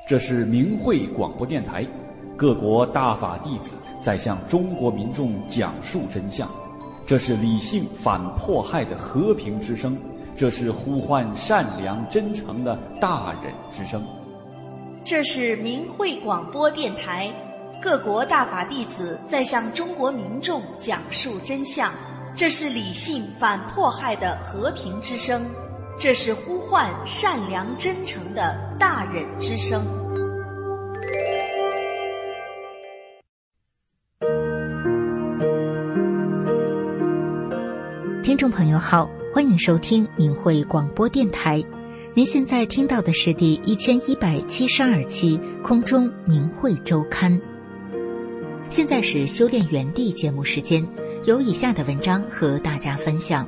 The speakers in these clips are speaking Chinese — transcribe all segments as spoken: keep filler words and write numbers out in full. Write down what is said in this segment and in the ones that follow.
这是明慧广播电台，各国大法弟子在向中国民众讲述真相。这是理性反迫害的和平之声，这是呼唤善良真诚的大忍之声。 这是明慧广播电台，各国大法弟子在向中国民众讲述真相。这是理性反迫害的和平之声，这是呼唤善良真诚的大忍之声。 听众朋友好，欢迎收听明慧广播电台。您现在听到的是第一千一百七十二期空中明慧周刊。现在是修炼园地节目时间，有以下的文章和大家分享。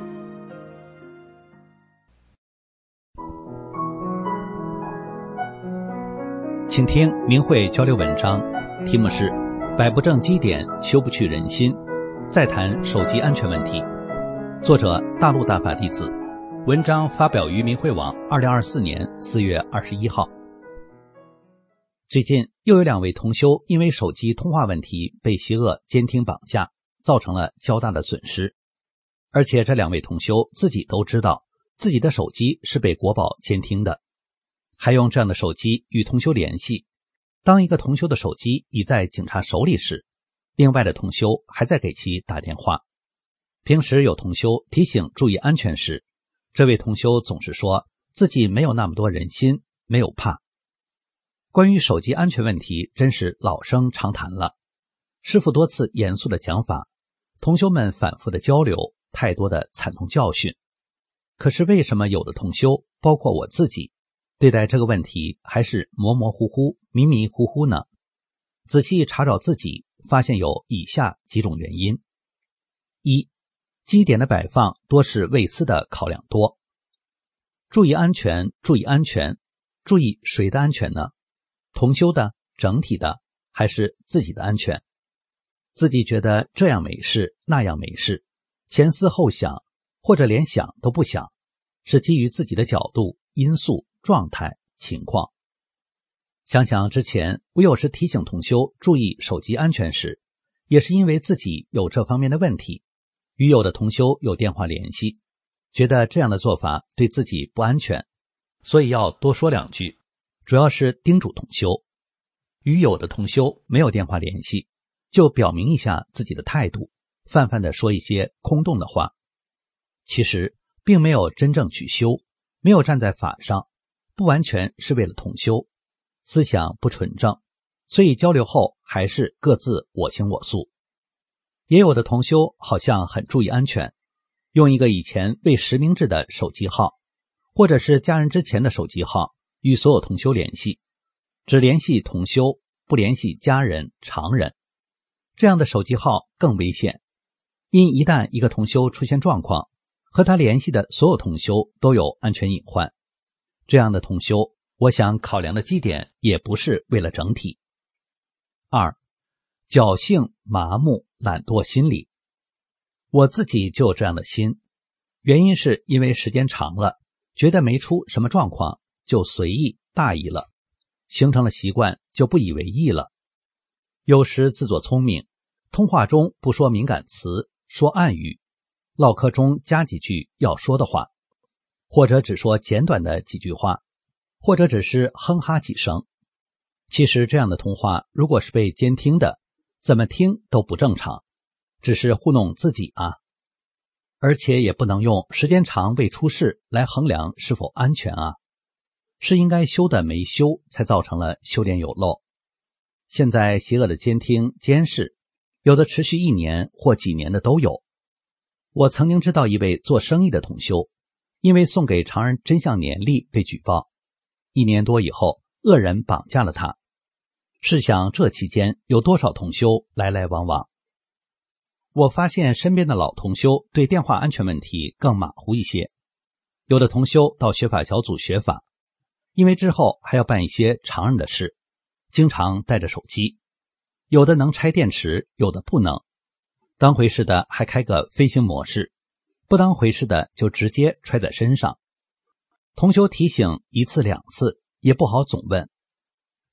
请听明慧交流文章，题目是百不正基点修不去人心，再谈手机安全问题。作者大陆大法弟子，文章发表于明慧网二零二四年四月二十一号。最近又有两位同修因为手机通话问题被邪恶监听绑架，造成了较大的损失。而且这两位同修自己都知道自己的手机是被国保监听的，还用这样的手机与同修联系。当一个同修的手机已在警察手里时，另外的同修还在给其打电话。平时有同修提醒注意安全时，这位同修总是说自己没有那么多人心，没有怕。关于手机安全问题真是老生常谈了，师父多次严肃的讲法，同修们反复的交流，太多的惨痛教训。可是为什么有的同修，包括我自己，对待这个问题还是模模糊糊、迷迷糊糊呢？仔细查找自己，发现有以下几种原因。一，基点的摆放多是为私的考量多。注意安全，注意安全，注意谁的安全呢？同修的、整体的，还是自己的安全？自己觉得这样没事，那样没事，前思后想，或者连想都不想，是基于自己的角度、因素、状态、情况。想想之前我有时提醒同修注意手机安全时，也是因为自己有这方面的问题，与有的同修有电话联系，觉得这样的做法对自己不安全，所以要多说两句，主要是叮嘱同修。与有的同修没有电话联系，就表明一下自己的态度，泛泛地说一些空洞的话。其实并没有真正去修，没有站在法上，不完全是为了同修，思想不纯正，所以交流后还是各自我行我素。也有的同修好像很注意安全，用一个以前未实名制的手机号，或者是家人之前的手机号与所有同修联系，只联系同修，不联系家人、常人。这样的手机号更危险，因一旦一个同修出现状况，和他联系的所有同修都有安全隐患。这样的同修，我想考量的基点也不是为了整体。二，侥幸、麻木、懒惰心理。我自己就有这样的心，原因是因为时间长了，觉得没出什么状况就随意大意了，形成了习惯就不以为意了。有时自作聪明，通话中不说敏感词，说暗语，唠嗑中加几句要说的话，或者只说简短的几句话，或者只是哼哈几声。其实这样的通话如果是被监听的，怎么听都不正常，只是糊弄自己啊。而且也不能用时间长未出事来衡量是否安全啊，是应该修的没修，才造成了修炼有漏。现在邪恶的监听监视，有的持续一年或几年的都有。我曾经知道一位做生意的同修，因为送给常人真相年历被举报，一年多以后恶人绑架了他。试想这期间有多少同修来来往往。我发现身边的老同修对电话安全问题更马虎一些，有的同修到学法小组学法，因为之后还要办一些常人的事，经常带着手机，有的能拆电池，有的不能，当回事的还开个飞行模式，不当回事的就直接揣在身上。同修提醒一次两次也不好总问，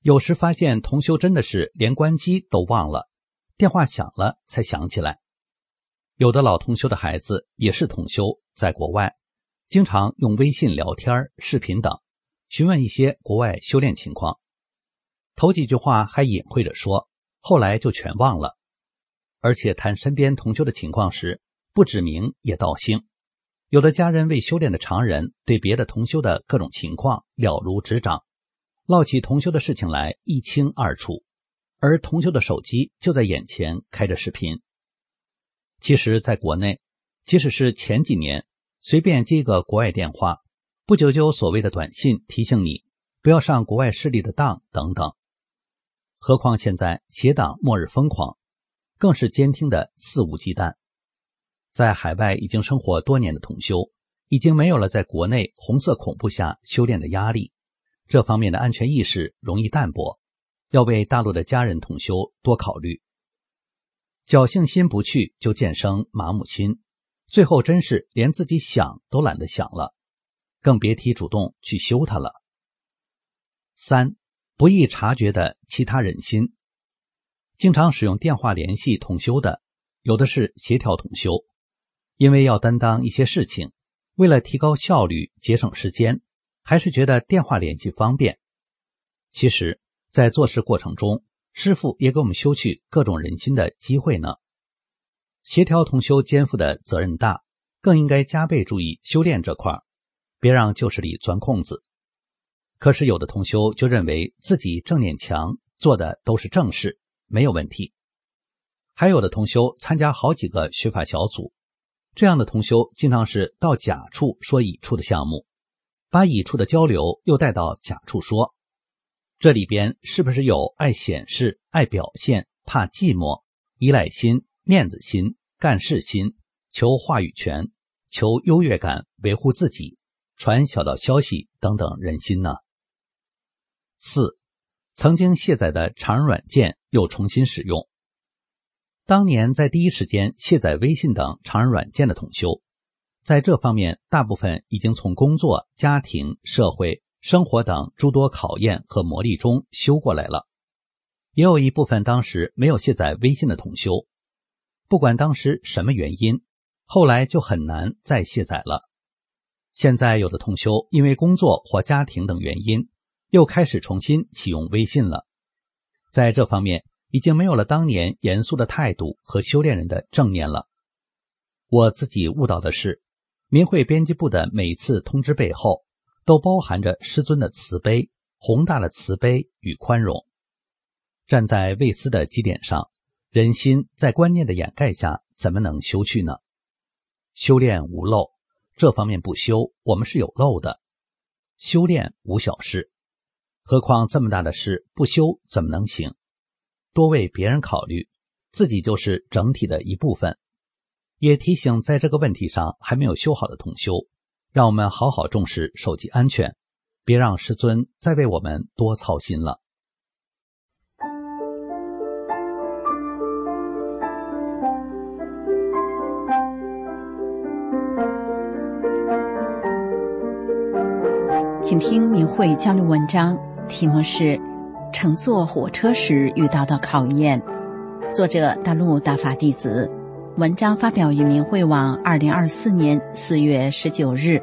有时发现同修真的是连关机都忘了，电话响了才想起来。有的老同修的孩子也是同修，在国外经常用微信聊天、视频等询问一些国外修炼情况，头几句话还隐晦着说，后来就全忘了。而且谈身边同修的情况时，不指名也道姓。有的家人为修炼的常人对别的同修的各种情况了如指掌，唠起同修的事情来一清二楚，而同修的手机就在眼前开着视频。其实在国内，即使是前几年随便接一个国外电话，不久就有所谓的短信提醒你不要上国外势力的当等等。何况现在邪党末日疯狂，更是监听的肆无忌惮。在海外已经生活多年的同修，已经没有了在国内红色恐怖下修炼的压力，这方面的安全意识容易淡薄，要为大陆的家人同修多考虑。侥幸心不去，就渐生麻木心，最后真是连自己想都懒得想了，更别提主动去修它了。三、不易察觉的其他人心。经常使用电话联系同修的，有的是协调同修，因为要担当一些事情，为了提高效率、节省时间，还是觉得电话联系方便。其实，在做事过程中，师父也给我们修去各种人心的机会呢。协调同修肩负的责任大，更应该加倍注意修炼这块，别让旧势力钻空子。可是有的同修就认为自己正念强，做的都是正事，没有问题。还有的同修参加好几个学法小组，这样的同修经常是到甲处说乙处的项目，把乙处的交流又带到甲处说。这里边是不是有爱显示、爱表现、怕寂寞、依赖心、面子心、干事心、求话语权、求优越感、维护自己、传小道消息等等人心呢？四、曾经卸载的常人软件又重新使用。当年在第一时间卸载微信等常人软件的同修，在这方面大部分已经从工作、家庭、社会、生活等诸多考验和磨砺中修过来了。也有一部分当时没有卸载微信的同修，不管当时什么原因，后来就很难再卸载了。现在有的同修因为工作或家庭等原因，又开始重新启用微信了。在这方面已经没有了当年严肃的态度和修炼人的正念了。我自己悟到的是，明慧编辑部的每一次通知背后都包含着师尊的慈悲，宏大的慈悲与宽容。站在未思的基点上，人心在观念的掩盖下怎么能修去呢？修炼无漏，这方面不修，我们是有漏的。修炼无小事，何况这么大的事不修怎么能行？多为别人考虑，自己就是整体的一部分。也提醒在这个问题上还没有修好的同修，让我们好好重视手机安全，别让师尊再为我们多操心了。 请听明慧交流文章，题目是乘坐火车时遇到的考验，作者大陆大法弟子，文章发表于明慧网二零二四年四月十九日。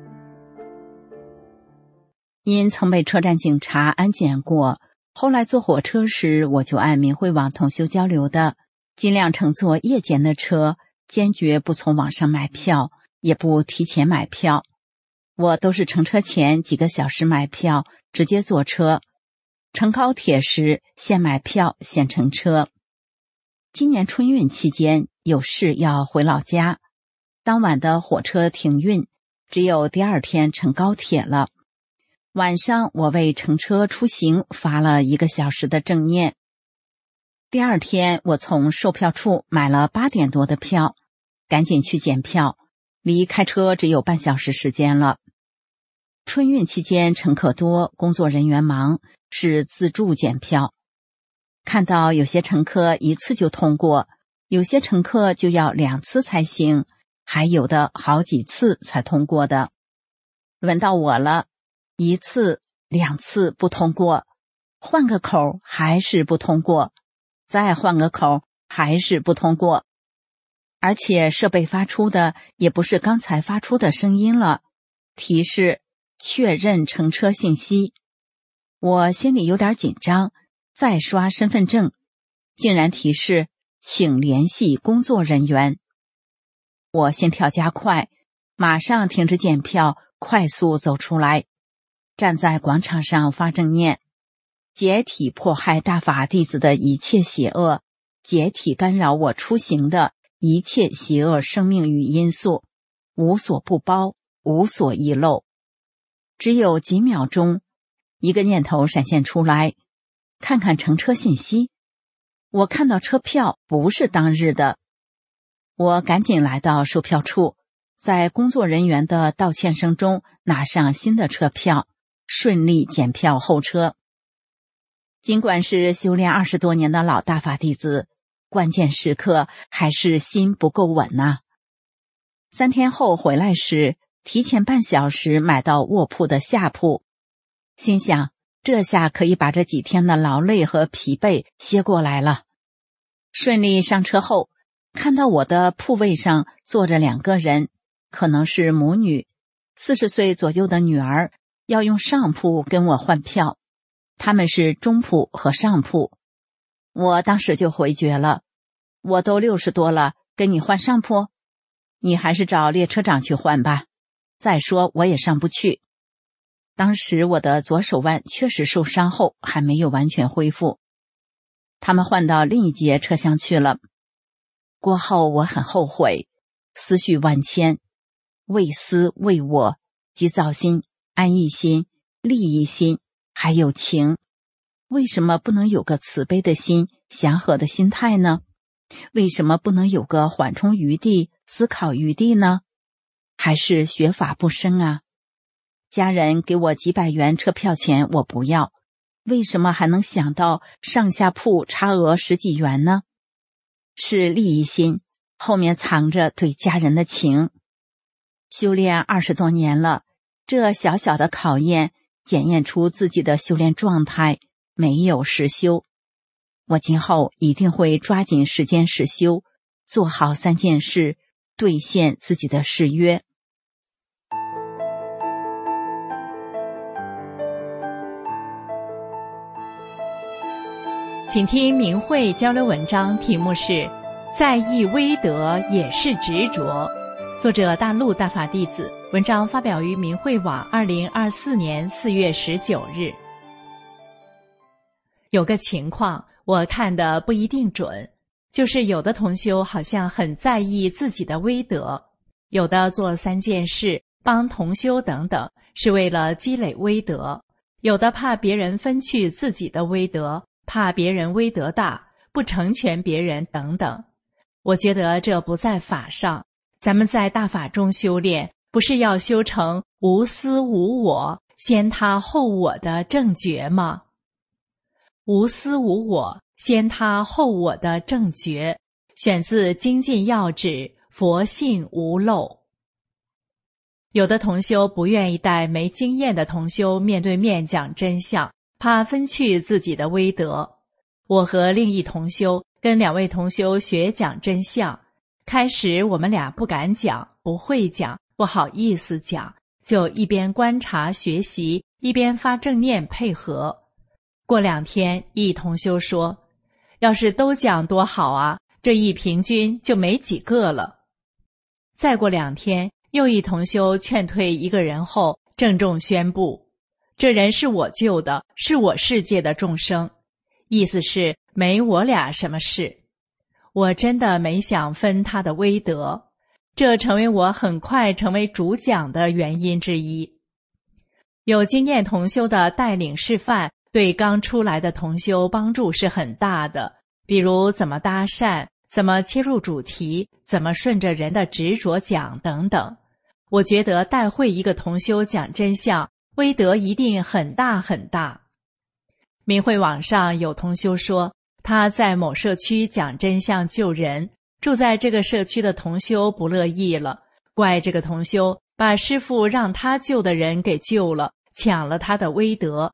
因曾被车站警察安检过，后来坐火车时我就按明慧网同修交流的，尽量乘坐夜间的车，坚决不从网上买票，也不提前买票。我都是乘车前几个小时买票，直接坐车。乘高铁时先买票先乘车。今年春运期间有事要回老家，当晚的火车停运，只有第二天乘高铁了。晚上我为乘车出行发了一个小时的正念。第二天我从售票处买了八点多的票，赶紧去检票，离开车只有半小时时间了。春运期间乘客多，工作人员忙，是自助检票。看到有些乘客一次就通过，有些乘客就要两次才行，还有的好几次才通过的。轮到我了，一次、两次不通过， 换个口还是不通过，再换个口还是不通过。而且设备发出的也不是刚才发出的声音了，提示确认乘车信息。我心里有点紧张，再刷身份证，竟然提示请联系工作人员。我心跳加快，马上停止检票，快速走出来，站在广场上发正念：解体迫害大法弟子的一切邪恶，解体干扰我出行的一切邪恶生命与因素，无所不包，无所遗漏。只有几秒钟，一个念头闪现出来，看看乘车信息。我看到车票不是当日的，我赶紧来到售票处，在工作人员的道歉声中拿上新的车票，顺利检票候车。尽管是修炼二十多年的老大法弟子，关键时刻还是心不够稳呐、啊。三天后回来时，提前半小时买到卧铺的下铺，心想这下可以把这几天的劳累和疲惫歇过来了。顺利上车后，看到我的铺位上坐着两个人，可能是母女，四十岁左右的女儿要用上铺跟我换票，他们是中铺和上铺。我当时就回绝了，我都六十多了，跟你换上铺？你还是找列车长去换吧。再说我也上不去。当时我的左手腕确实受伤后还没有完全恢复。他们换到另一节车厢去了。过后我很后悔，思绪万千，为私为我，急躁心、安逸心、利益心，还有情。为什么不能有个慈悲的心、祥和的心态呢？为什么不能有个缓冲余地、思考余地呢？还是学法不深啊？家人给我几百元车票钱我不要，为什么还能想到上下铺差额十几元呢？是利益心，后面藏着对家人的情。修炼二十多年了，这小小的考验检验出自己的修炼状态，没有实修。我今后一定会抓紧时间实修，做好三件事，兑现自己的誓约。 请听明慧交流文章，题目是在意微德也是执着，作者大陆大法弟子，文章发表于明慧网二零二四年四月十九日。有个情况我看的不一定准，就是有的同修好像很在意自己的微德，有的做三件事帮同修等等是为了积累微德，有的怕别人分去自己的微德，怕别人威德大，不成全别人等等。我觉得这不在法上，咱们在大法中修炼，不是要修成无私无我、先他后我的正觉吗？无私无我、先他后我的正觉，选自《精进要旨》，佛性无漏。有的同修不愿意带没经验的同修面对面讲真相，怕分去自己的威德。我和另一同修跟两位同修学讲真相，开始我们俩不敢讲，不会讲，不好意思讲，就一边观察学习，一边发正念配合。过两天，一同修说，要是都讲多好啊，这一平均就没几个了。再过两天，又一同修劝退一个人后，郑重宣布，这人是我救的，是我世界的众生，意思是没我俩什么事。我真的没想分他的威德，这成为我很快成为主讲的原因之一。有经验同修的带领示范，对刚出来的同修帮助是很大的，比如怎么搭讪，怎么切入主题，怎么顺着人的执着讲等等。我觉得带会一个同修讲真相，威德一定很大很大。明慧网上有同修说，他在某社区讲真相救人，住在这个社区的同修不乐意了，怪这个同修把师父让他救的人给救了，抢了他的威德。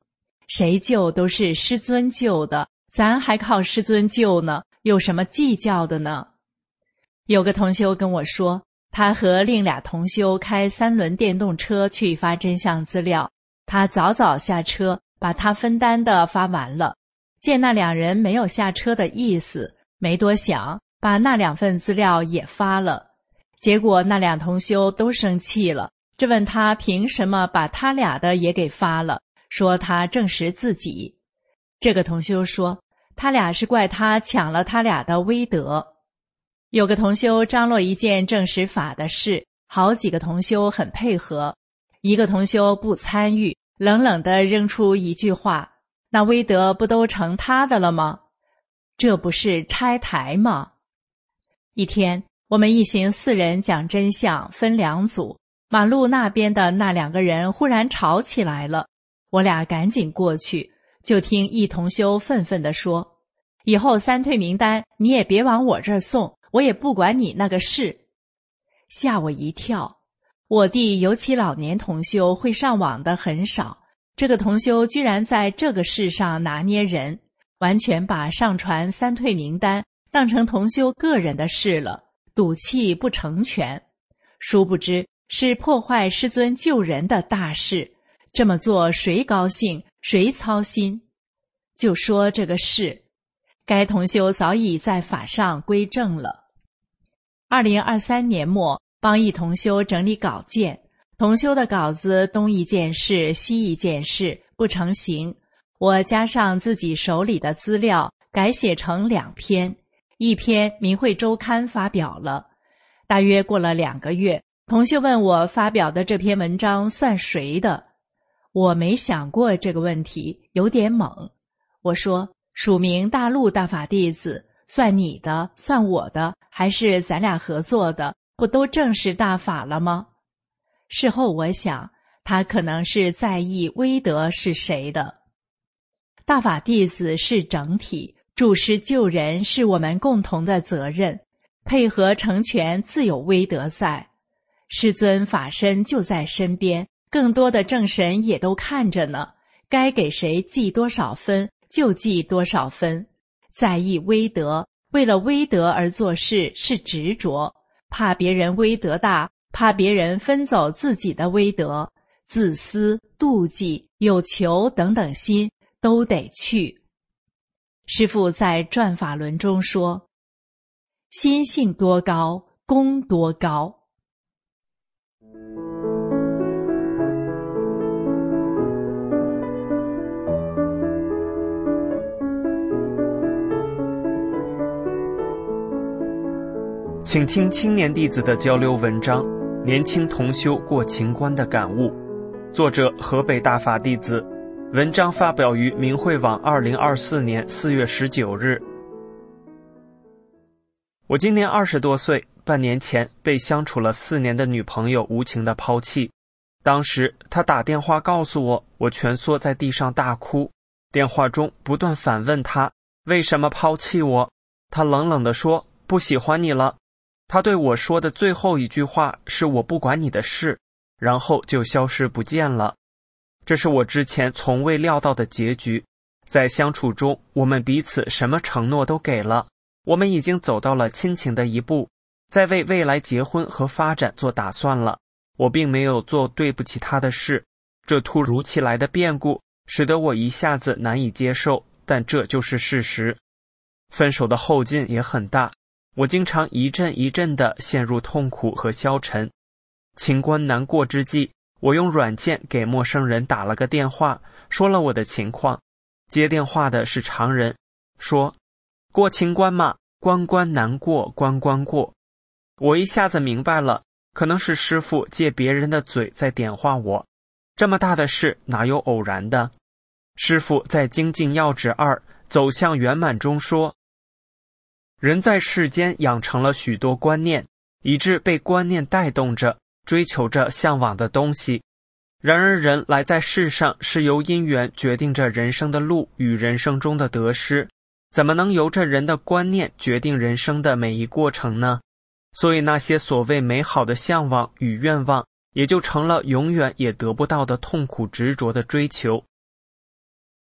谁救都是师尊救的，咱还靠师尊救呢，有什么计较的呢？有个同修跟我说，他和另俩同修开三轮电动车去发真相资料，他早早下车把他分担的发完了，见那两人没有下车的意思，没多想把那两份资料也发了。结果那两同修都生气了，质问他凭什么把他俩的也给发了，说他证实自己。这个同修说，他俩是怪他抢了他俩的威德。有个同修张罗一件证实法的事，好几个同修很配合，一个同修不参与，冷冷地扔出一句话，那威德不都成他的了吗？这不是拆台吗？一天我们一行四人讲真相，分两组，马路那边的那两个人忽然吵起来了，我俩赶紧过去，就听一同修愤愤地说，以后三退名单你也别往我这儿送，我也不管你那个事。吓我一跳，我弟尤其老年同修会上网的很少，这个同修居然在这个事上拿捏人，完全把上传三退名单当成同修个人的事了，赌气不成全。殊不知是破坏师尊救人的大事，这么做谁高兴谁操心。就说这个事，该同修早已在法上归正了。二零二三年末，帮一同修整理稿件，同修的稿子东一件事西一件事，不成形，我加上自己手里的资料，改写成两篇，一篇明慧周刊发表了。大约过了两个月，同修问我发表的这篇文章算谁的，我没想过这个问题，有点懵。我说，署名大陆大法弟子，算你的算我的，还是咱俩合作的，不都正是大法了吗？事后我想，他可能是在意威德是谁的。大法弟子是整体，助师救人是我们共同的责任，配合成全自有威德在。师尊法身就在身边，更多的正神也都看着呢，该给谁记多少分就记多少分。在意威德，为了威德而做事是执着，怕别人威德大，怕别人分走自己的威德，自私、妒忌、有求等等心都得去。师父在转法轮中说，心性多高，功多高。 请听青年弟子的交流文章，年轻同修过情关的感悟，作者河北大法弟子，文章发表于明慧网二零二四年四月十九日。我今年二十多岁，半年前被相处了四年的女朋友无情的抛弃。当时她打电话告诉我，我蜷缩在地上大哭，电话中不断反问她为什么抛弃我。她冷冷地说，不喜欢你了。她对我说的最后一句话是我不管你的事，然后就消失不见了。这是我之前从未料到的结局。在相处中，我们彼此什么承诺都给了，我们已经走到了亲情的一步，在为未来结婚和发展做打算了。我并没有做对不起她的事，这突如其来的变故使得我一下子难以接受，但这就是事实。分手的后劲也很大，我经常一阵一阵地陷入痛苦和消沉。情关难过之际，我用软件给陌生人打了个电话，说了我的情况。接电话的是常人，说过情关嘛，关关难过关关过。我一下子明白了，可能是师父借别人的嘴在点化我，这么大的事哪有偶然的。师父在精进要旨二走向圆满中说，人在世间养成了许多观念，以致被观念带动着，追求着向往的东西。然而人来在世上是由因缘决定着人生的路与人生中的得失，怎么能由着人的观念决定人生的每一过程呢？所以那些所谓美好的向往与愿望，也就成了永远也得不到的痛苦执着的追求。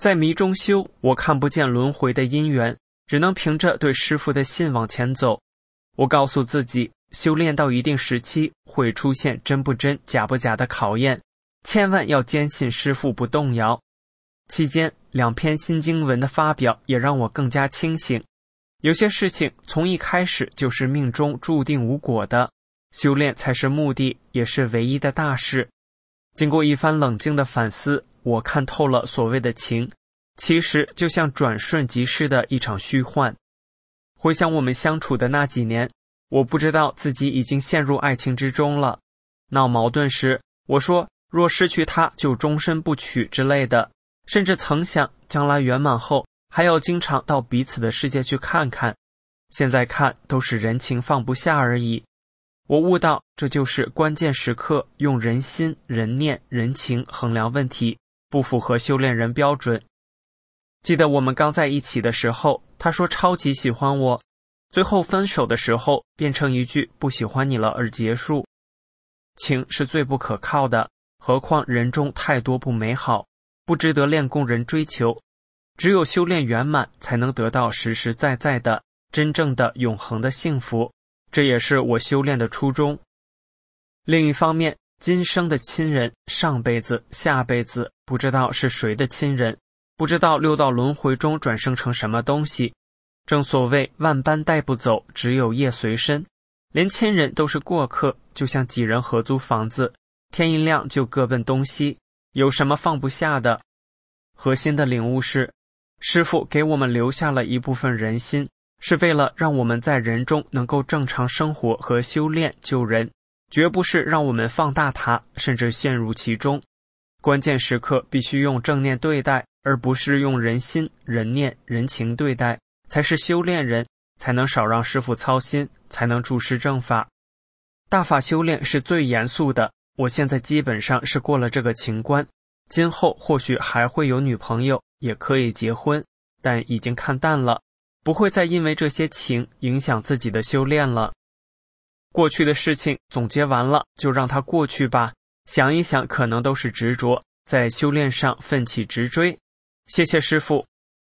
在迷中修，我看不见轮回的因缘，只能凭着对师父的信往前走。我告诉自己，修炼到一定时期会出现真不真假不假的考验，千万要坚信师父不动摇。期间两篇新经文的发表也让我更加清醒，有些事情从一开始就是命中注定无果的，修炼才是目的，也是唯一的大事。经过一番冷静的反思，我看透了所谓的情，其实就像转瞬即逝的一场虚幻。回想我们相处的那几年，我不知道自己已经陷入爱情之中了。闹矛盾时，我说若失去他就终身不娶之类的，甚至曾想将来圆满后还要经常到彼此的世界去看看。现在看都是人情放不下而已。我悟到，这就是关键时刻用人心、人念、人情衡量问题，不符合修炼人标准。记得我们刚在一起的时候，他说超级喜欢我，最后分手的时候变成一句不喜欢你了而结束。情是最不可靠的，何况人中太多不美好，不值得练功人追求。只有修炼圆满，才能得到实实在在的、真正的永恒的幸福。这也是我修炼的初衷。另一方面，今生的亲人，上辈子、下辈子，不知道是谁的亲人，不知道六道轮回中转生成什么东西。正所谓万般带不走，只有业随身。连亲人都是过客，就像几人合租房子，天一亮就各奔东西，有什么放不下的？核心的领悟是，师父给我们留下了一部分人心，是为了让我们在人中能够正常生活和修炼救人，绝不是让我们放大它，甚至陷入其中。关键时刻必须用正念对待，而不是用人心、人念、人情对待，才是修炼人，才能少让师父操心，才能注师正法。大法修炼是最严肃的，我现在基本上是过了这个情关，今后或许还会有女朋友，也可以结婚，但已经看淡了，不会再因为这些情影响自己的修炼了。过去的事情总结完了，就让它过去吧，想一想可能都是执着，在修炼上奋起直追。谢谢师父。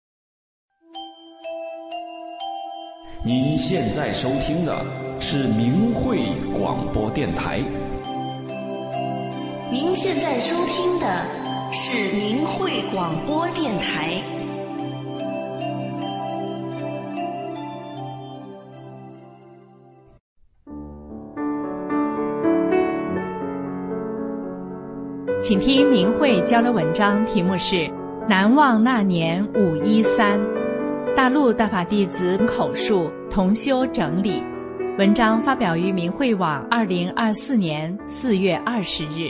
您现在收听的是明慧广播电台。 您现在收听的是明慧广播电台。 请听明慧交流文章，题目是《难忘那年五一三》，大陆大法弟子口述，同修整理。文章发表于明慧网二零二四年四月二十日。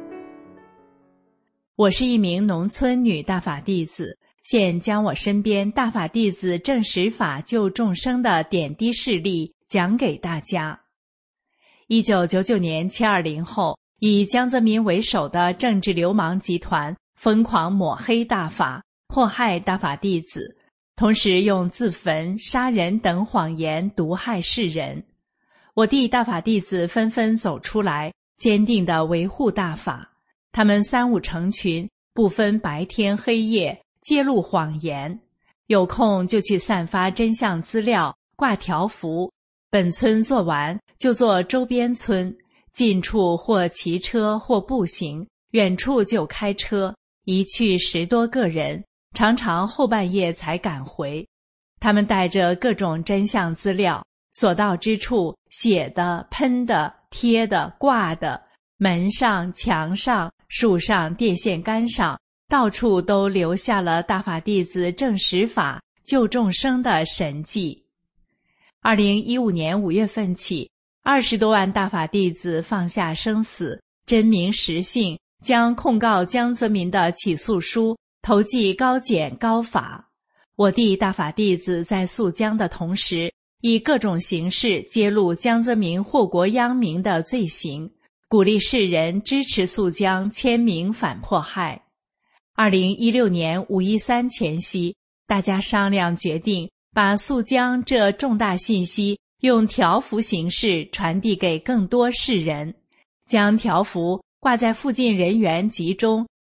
我是一名农村女大法弟子，现将我身边大法弟子证实法救众生的点滴事例讲给大家。一九九九年七二零后，以江泽民为首的政治流氓集团疯狂抹黑大法，迫害大法弟子，同时用自焚、杀人等谎言毒害世人。我弟大法弟子纷纷走出来，坚定地维护大法。他们三五成群，不分白天黑夜，揭露谎言，有空就去散发真相资料，挂条幅。本村做完就做周边村，近处或骑车或步行，远处就开车，一去十多个人，常常后半夜才赶回。他们带着各种真相资料，所到之处写的、喷的、贴的、挂的，门上、墙上、树上、电线杆上，到处都留下了大法弟子证实法救众生的神迹。二零一五年五月份起，二十多万大法弟子放下生死，真名实姓，将控告江泽民的起诉书投寄高检高法。我弟大法弟子在诉江的同时，以各种形式揭露江泽民祸国殃民的罪行，鼓励世人支持诉江，签名反迫害。二零一六年五一三前夕，大家商量决定把诉江这重大信息用条幅形式传递给更多世人，将条幅挂在附近人员集中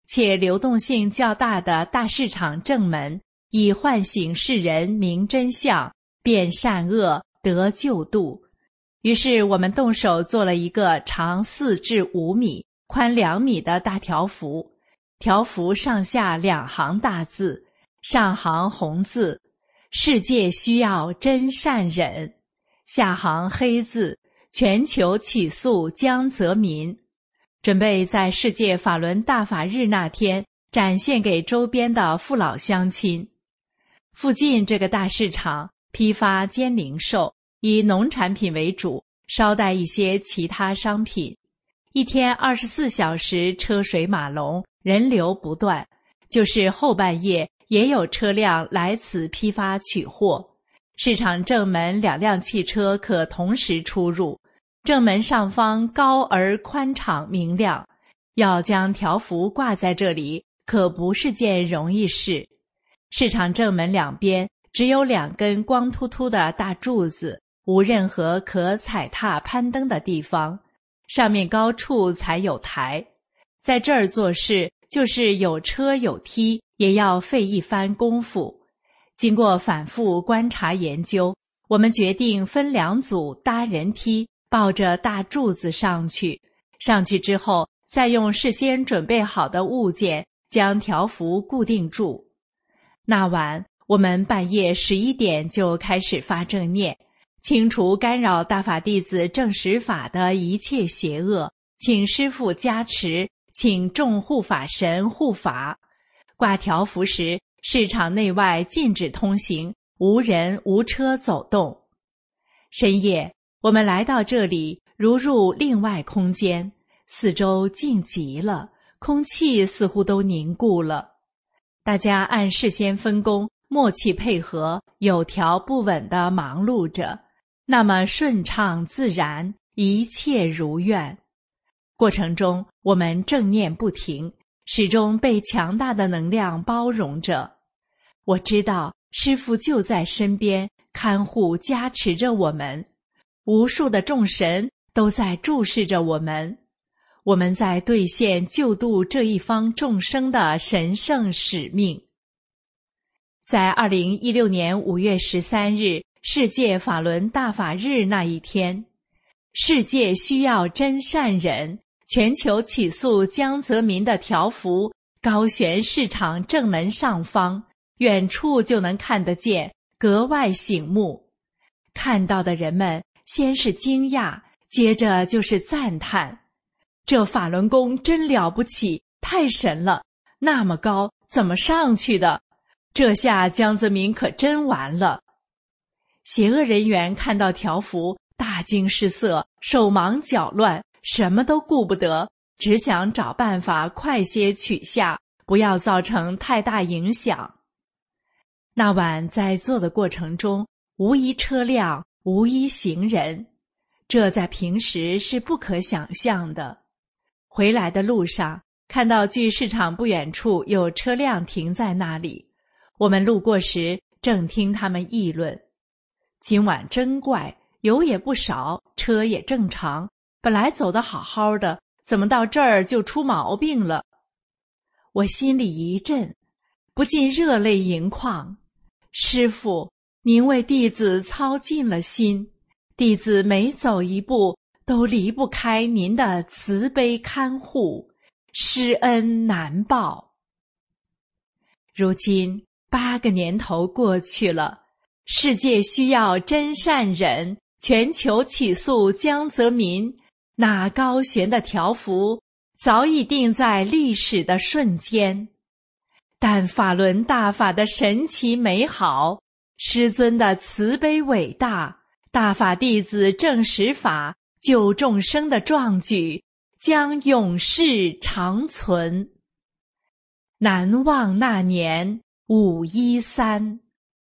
且流动性较大的大市场正门，以唤醒世人明真相，辨善恶，得救度。于是我们动手做了一个长四至五米、宽两米的大条幅，条幅上下两行大字，上行红字“世界需要真善忍”，下行黑字“全球起诉江泽民”，准备在世界法轮大法日那天展现给周边的父老乡亲。附近这个大市场批发兼零售，以农产品为主，捎带一些其他商品。一天二十四小时车水马龙，人流不断，就是后半夜也有车辆来此批发取货。市场正门两辆汽车可同时出入，正门上方高而宽敞明亮，要将条幅挂在这里可不是件容易事。市场正门两边只有两根光秃秃的大柱子，无任何可踩踏攀登的地方，上面高处才有台。在这儿做事，就是有车有梯，也要费一番功夫。经过反复观察研究，我们决定分两组搭人梯，抱着大柱子上去。上去之后，再用事先准备好的物件将条幅固定住。那晚我们半夜十一点就开始发正念，清除干扰大法弟子正实法的一切邪恶，请师父加持，请众护法神护法。挂条幅时，市场内外禁止通行，无人无车走动。深夜，我们来到这里，如入另外空间，四周静极了，空气似乎都凝固了。大家按事先分工，默契配合，有条不紊地忙碌着，那么顺畅自然，一切如愿。过程中，我们正念不停，始终被强大的能量包容着。我知道师父就在身边，看护加持着我们，无数的众神都在注视着我们。我们在兑现救度这一方众生的神圣使命。在二零一六年五月十三日世界法轮大法日那一天，世界需要真善忍，全球起诉江泽民的条幅高悬市场正门上方，远处就能看得见，格外醒目。看到的人们先是惊讶，接着就是赞叹，这法轮功真了不起，太神了，那么高，怎么上去的？这下江泽民可真完了。邪恶人员看到条幅，大惊失色，手忙脚乱，什么都顾不得，只想找办法快些取下，不要造成太大影响。那晚在做的过程中，无一车辆，无一行人，这在平时是不可想象的。回来的路上，看到距市场不远处有车辆停在那里，我们路过时正听他们议论，今晚真怪，油也不少，车也正常，本来走得好好的，怎么到这儿就出毛病了？我心里一震，不禁热泪盈眶。师父，您为弟子操尽了心，弟子每走一步都离不开您的慈悲看护，施恩难报。如今八个年头过去了，世界需要真善忍，全球起诉江泽民，那高悬的条幅早已定在历史的瞬间。但法轮大法的神奇美好，师尊的慈悲伟大，大法弟子正实法救众生的壮举，将永世长存。难忘那年五一三。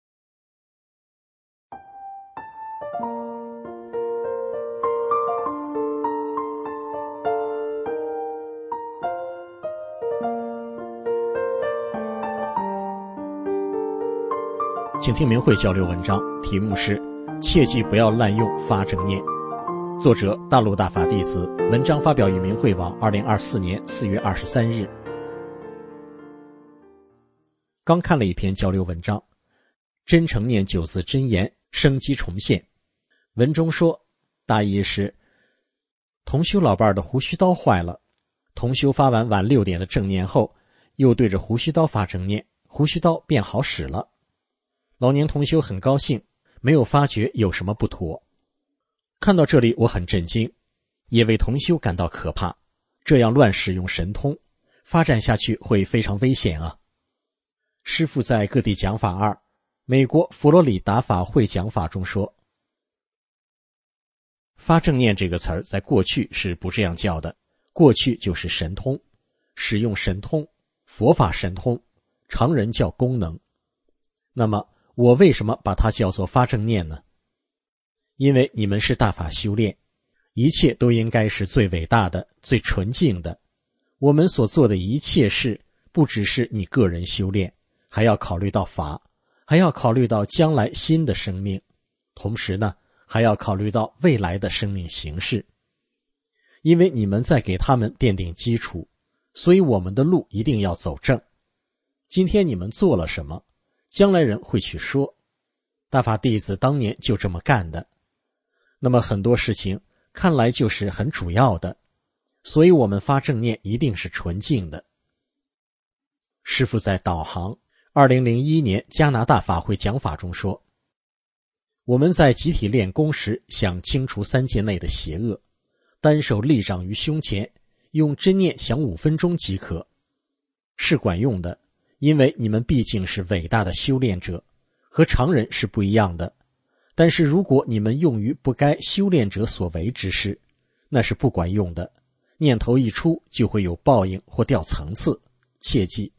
请听明慧交流文章，题目是切记不要滥用发正念，作者大陆大法弟子，文章发表于明慧网二零二四年四月二十三日。 刚看了一篇交流文章，真诚念九字真言生机重现。文中说，大意是同修老伴儿的胡须刀坏了，同修发完晚六点的正念后，又对着胡须刀发正念，胡须刀变好使了。老年同修很高兴，没有发觉有什么不妥。看到这里我很震惊，也为同修感到可怕，这样乱使用神通，发展下去会非常危险啊。师父在各地讲法二美国佛罗里达法会讲法中说，发正念这个词儿在过去是不这样叫的，过去就是神通，使用神通，佛法神通，常人叫功能。那么我为什么把它叫做发正念呢？因为你们是大法修炼，一切都应该是最伟大的，最纯净的。我们所做的一切事，不只是你个人修炼，还要考虑到法，还要考虑到将来新的生命，同时呢，还要考虑到未来的生命形式。因为你们在给他们奠定基础，所以我们的路一定要走正。今天你们做了什么，将来人会去说，大法弟子当年就这么干的。那么很多事情看来就是很主要的，所以我们发正念一定是纯净的。师父在导航二零零一年加拿大法会讲法中说，我们在集体练功时想清除三界内的邪恶，单手立掌于胸前，用真念想五分钟即可，是管用的，因为你们毕竟是伟大的修炼者，和常人是不一样的。但是如果你们用于不该修炼者所为之事，那是不管用的，念头一出就会有报应或掉层次，切记。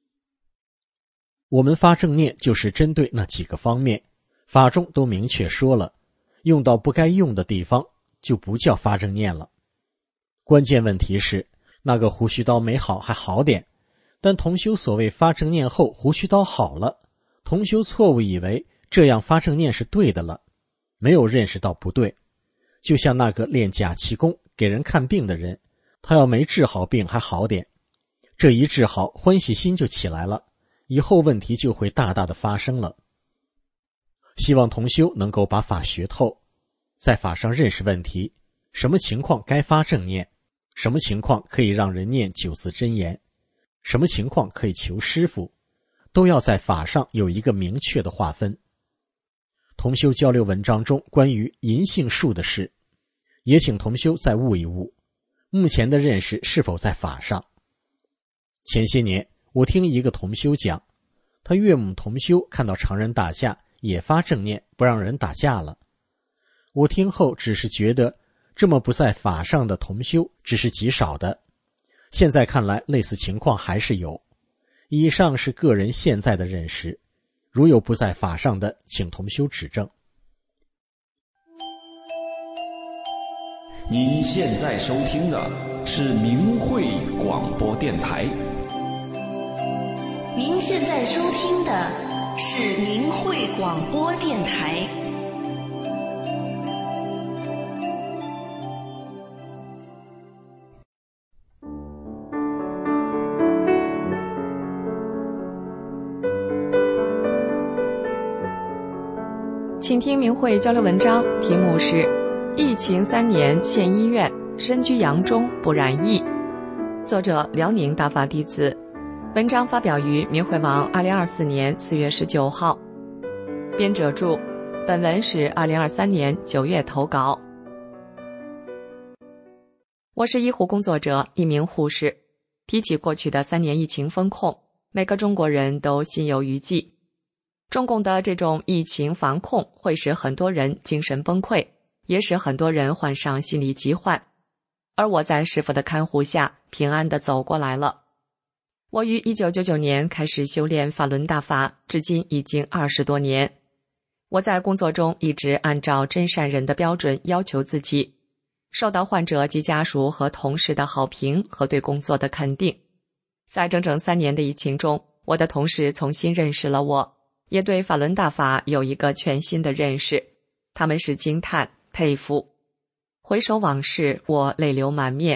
我们发正念就是针对那几个方面，法中都明确说了，用到不该用的地方就不叫发正念了。关键问题是，那个胡须刀没好还好点，但同修所谓发正念后胡须刀好了，同修错误以为这样发正念是对的了，没有认识到不对。就像那个练假气功给人看病的人，他要没治好病还好点，这一治好欢喜心就起来了，以后问题就会大大的发生了。希望同修能够把法学透，在法上认识问题，什么情况该发正念，什么情况可以让人念九字真言，什么情况可以求师父，都要在法上有一个明确的划分。同修交流文章中关于银杏树的事，也请同修再悟一悟，目前的认识是否在法上。前些年我听一个同修讲，他岳母同修看到常人打架也发正念不让人打架了。我听后只是觉得这么不在法上的同修只是极少的，现在看来类似情况还是有。以上是个人现在的认识，如有不在法上的，请同修指正。 您现在收听的是明慧广播电台。 您现在收听的是明慧广播电台。 请听明慧交流文章，题目是疫情三年现医院，身居阳中不染疫。作者辽宁大法弟子。文章发表于明慧网二零二四年四月十九号。编者注：本文是二零二三年九月投稿。我是医护工作者，一名护士。提起过去的三年疫情封控，每个中国人都心有余悸。中共的这种疫情防控会使很多人精神崩溃，也使很多人患上心理疾患。而我在师父的看护下平安地走过来了。我于一九九九年开始修炼法轮大法，至今已经二十多年。我在工作中一直按照真善人的标准要求自己，受到患者及家属和同事的好评和对工作的肯定。在整整三年的疫情中，我的同事重新认识了我，也对法轮大法有一个全新的认识，他们是惊叹、佩服。回首往事，我泪流满面，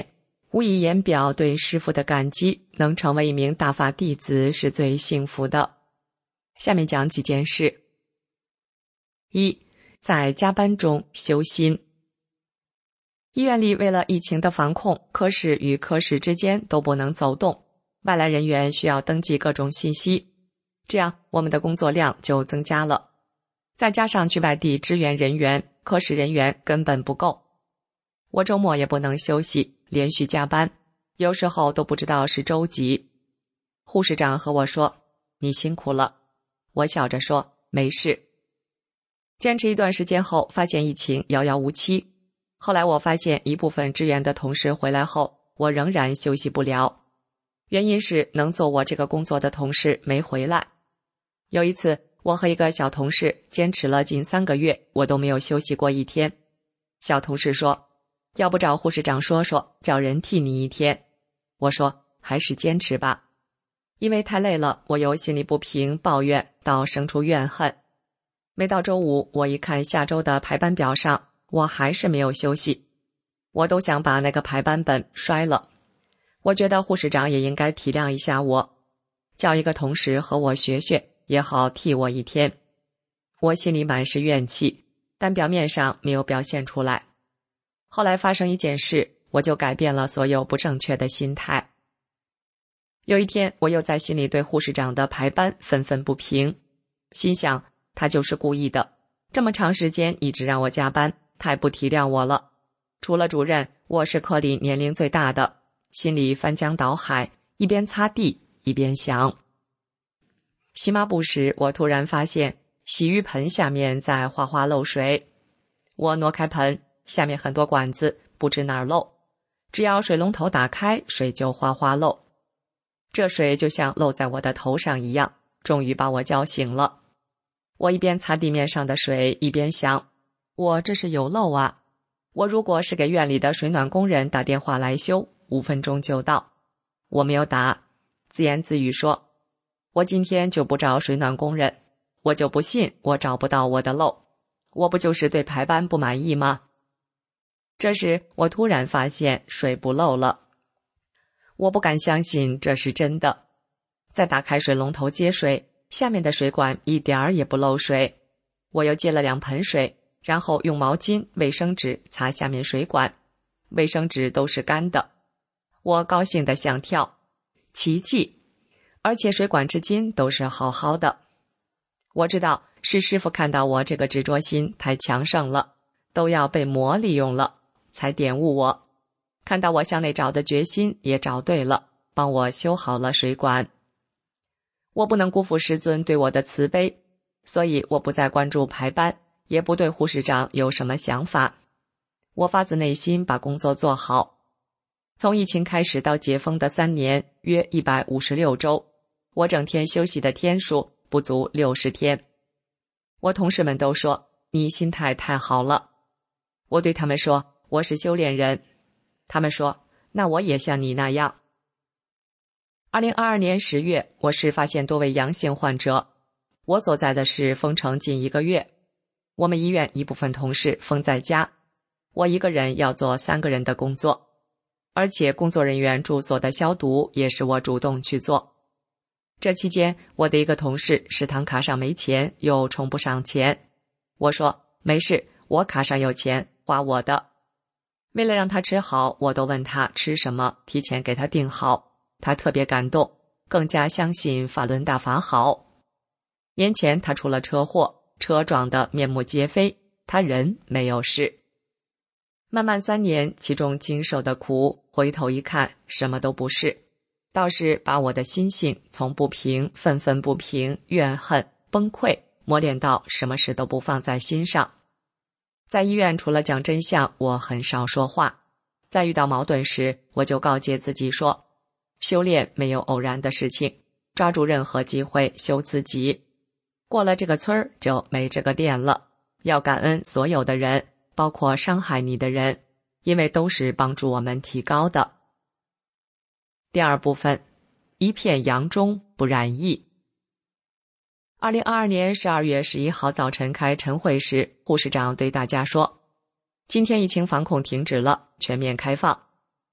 无以言表对师父的感激，能成为一名大法弟子是最幸福的。下面讲几件事。一，在加班中修心。医院里为了疫情的防控，科室与科室之间都不能走动，外来人员需要登记各种信息，这样我们的工作量就增加了。再加上去外地支援人员，科室人员根本不够。我周末也不能休息，连续加班，有时候都不知道是周几。护士长和我说：“你辛苦了。”我笑着说：“没事。”坚持一段时间后，发现疫情遥遥无期。后来我发现一部分支援的同事回来后，我仍然休息不了，原因是能做我这个工作的同事没回来。有一次，我和一个小同事坚持了近三个月，我都没有休息过一天。小同事说：“要不找护士长说说，叫人替你一天。”我说：“还是坚持吧。”因为太累了，我由心里不平抱怨到生出怨恨。每到周五，我一看下周的排班表上，我还是没有休息，我都想把那个排班本摔了。我觉得护士长也应该体谅一下我，叫一个同事和我学学，也好替我一天。我心里满是怨气，但表面上没有表现出来。后来发生一件事，我就改变了所有不正确的心态。有一天，我又在心里对护士长的排班愤愤不平，心想他就是故意的，这么长时间一直让我加班，太不体谅我了。除了主任，我是科里年龄最大的，心里翻江倒海，一边擦地一边想。洗抹布时，我突然发现洗浴盆下面在哗哗漏水。我挪开盆，下面很多管子，不知哪儿漏，只要水龙头打开，水就哗哗漏。这水就像漏在我的头上一样，终于把我叫醒了。我一边擦地面上的水，一边想，我这是有漏啊！我如果是给院里的水暖工人打电话来修，五分钟就到。我没有打，自言自语说，我今天就不找水暖工人，我就不信我找不到我的漏，我不就是对排班不满意吗？这时我突然发现水不漏了，我不敢相信这是真的。再打开水龙头接水，下面的水管一点儿也不漏水。我又接了两盆水，然后用毛巾、卫生纸擦下面水管，卫生纸都是干的。我高兴得想跳，奇迹！而且水管至今都是好好的。我知道是师父看到我这个执着心太强盛了，都要被魔利用了，才点悟我。看到我向内找的决心也找对了，帮我修好了水管。我不能辜负师尊对我的慈悲，所以我不再关注排班，也不对护士长有什么想法。我发自内心把工作做好。从疫情开始到解封的三年，约一百五十六周，我整天休息的天数不足六十天。我同事们都说，你心态太好了。我对他们说，我是修炼人。他们说，那我也像你那样。二零二二年十月，我市发现多位阳性患者。我所在的市封城近一个月，我们医院一部分同事封在家，我一个人要做三个人的工作，而且工作人员住所的消毒也是我主动去做。这期间，我的一个同事食堂卡上没钱，又充不上钱。我说，没事，我卡上有钱，花我的。为了让他吃好，我都问他吃什么，提前给他订好。他特别感动，更加相信法轮大法好。年前他出了车祸，车撞得面目皆非，他人没有事。漫漫三年，其中经受的苦，回头一看，什么都不是，倒是把我的心性从不平、愤愤不平、怨恨、崩溃，磨练到什么事都不放在心上。在医院除了讲真相，我很少说话。在遇到矛盾时，我就告诫自己说，修炼没有偶然的事情，抓住任何机会修自己。过了这个村儿就没这个店了，要感恩所有的人，包括伤害你的人，因为都是帮助我们提高的。第二部分，一片阳中不染疫。二零二二年十二月十一号早晨开晨会时，护士长对大家说，今天疫情防控停止了，全面开放。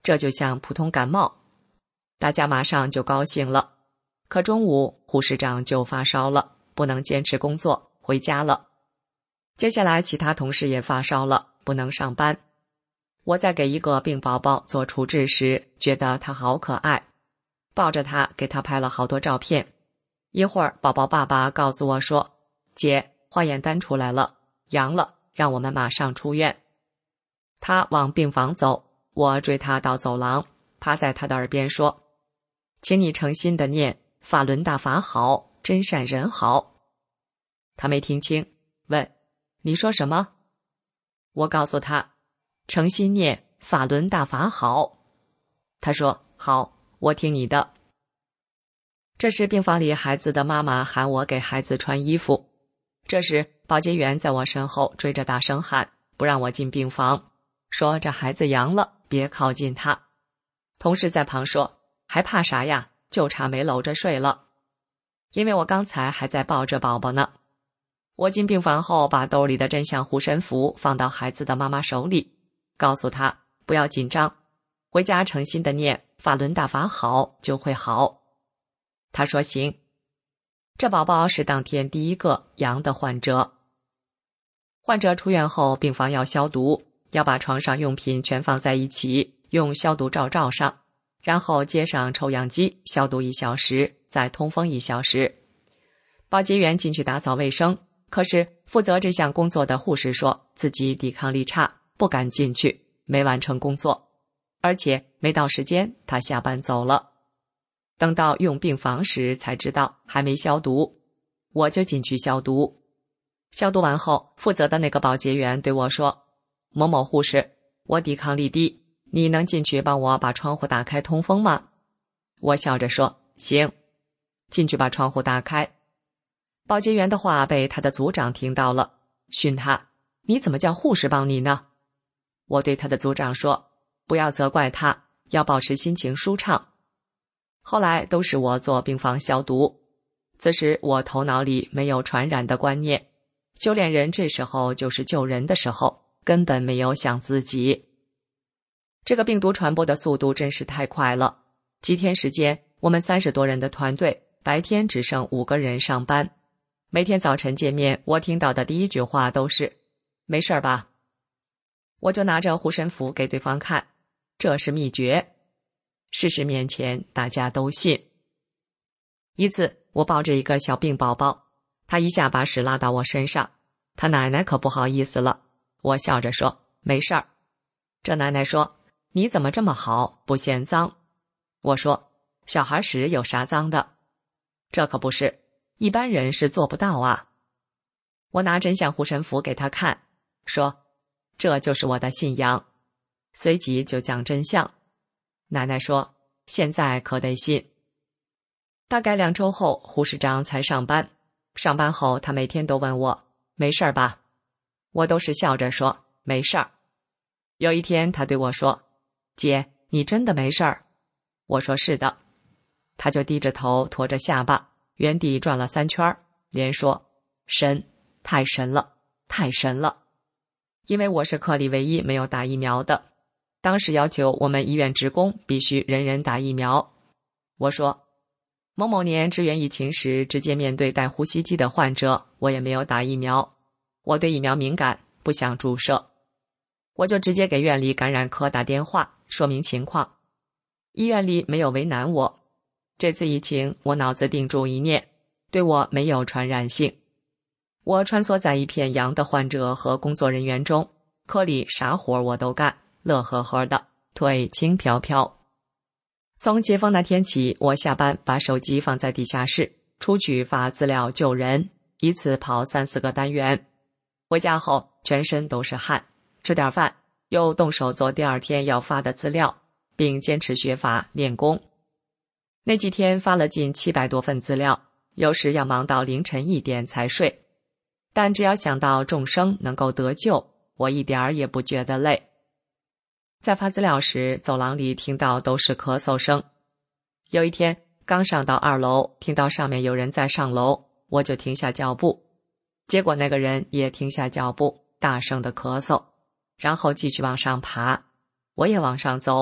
这就像普通感冒。大家马上就高兴了。可中午护士长就发烧了，不能坚持工作，回家了。接下来其他同事也发烧了，不能上班。我在给一个病宝宝做处置时，觉得他好可爱，抱着他给他拍了好多照片。一会儿宝宝爸爸告诉我说，姐，化验单出来了，阳了，让我们马上出院。他往病房走，我追他到走廊，趴在他的耳边说，请你诚心的念法轮大法好，真善人好。他没听清，问，你说什么？我告诉他，诚心念法轮大法好。他说，好，我听你的。这时病房里孩子的妈妈喊我给孩子穿衣服。这时保洁员在我身后追着大声喊，不让我进病房，说这孩子阳了，别靠近他。同事在旁说，还怕啥呀，就差没搂着睡了。因为我刚才还在抱着宝宝呢。我进病房后，把兜里的真相护身符放到孩子的妈妈手里，告诉她不要紧张，回家诚心的念法轮大法好就会好。她说行。这宝宝是当天第一个阳的患者。患者出院后，病房要消毒，要把床上用品全放在一起，用消毒罩罩上，然后接上抽样机，消毒一小时，再通风一小时。保洁员进去打扫卫生，可是负责这项工作的护士说自己抵抗力差，不敢进去，没完成工作，而且没到时间，他下班走了。等到用病房时才知道还没消毒，我就进去消毒。消毒完后，负责的那个保洁员对我说，某某护士，我抵抗力低，你能进去帮我把窗户打开通风吗？我笑着说，行。进去把窗户打开。保洁员的话被他的组长听到了，训他，你怎么叫护士帮你呢？我对他的组长说，不要责怪他，要保持心情舒畅。后来都是我做病房消毒，此时我头脑里没有传染的观念，修炼人这时候就是救人的时候，根本没有想自己。这个病毒传播的速度真是太快了，几天时间，我们三十多人的团队，白天只剩五个人上班。每天早晨见面，我听到的第一句话都是，没事吧？我就拿着护身符给对方看，这是秘诀。事实面前，大家都信。一次，我抱着一个小病宝宝，他一下把屎拉到我身上，他奶奶可不好意思了。我笑着说，没事儿。这奶奶说，你怎么这么好，不嫌脏？我说，小孩屎有啥脏的？这可不是，一般人是做不到啊。我拿真相护身符给他看，说，这就是我的信仰。随即就讲真相。奶奶说，现在可得信。大概两周后，护士长才上班。上班后，他每天都问我，没事吧？我都是笑着说，没事儿。有一天，他对我说，姐，你真的没事儿？我说是的。他就低着头，驼着下巴，原地转了三圈，连说，神，太神了，太神了。因为我是科里唯一没有打疫苗的。当时要求我们医院职工必须人人打疫苗。我说，某某年支援疫情时，直接面对带呼吸机的患者，我也没有打疫苗。我对疫苗敏感，不想注射。我就直接给院里感染科打电话，说明情况。医院里没有为难我。这次疫情，我脑子定住一念，对我没有传染性。我穿梭在一片阳的患者和工作人员中，科里啥活我都干，乐呵呵的，腿轻飘飘。从解封那天起，我下班把手机放在地下室，出去发资料救人，一次跑三四个单元。回家后全身都是汗，吃点饭，又动手做第二天要发的资料，并坚持学法练功。那几天发了近七百多份资料，有时要忙到凌晨一点才睡。但只要想到众生能够得救，我一点儿也不觉得累。在发资料时，走廊里听到都是咳嗽声。有一天，刚上到二楼，听到上面有人在上楼，我就停下脚步。结果那个人也停下脚步，大声的咳嗽，然后继续往上爬。我也往上走，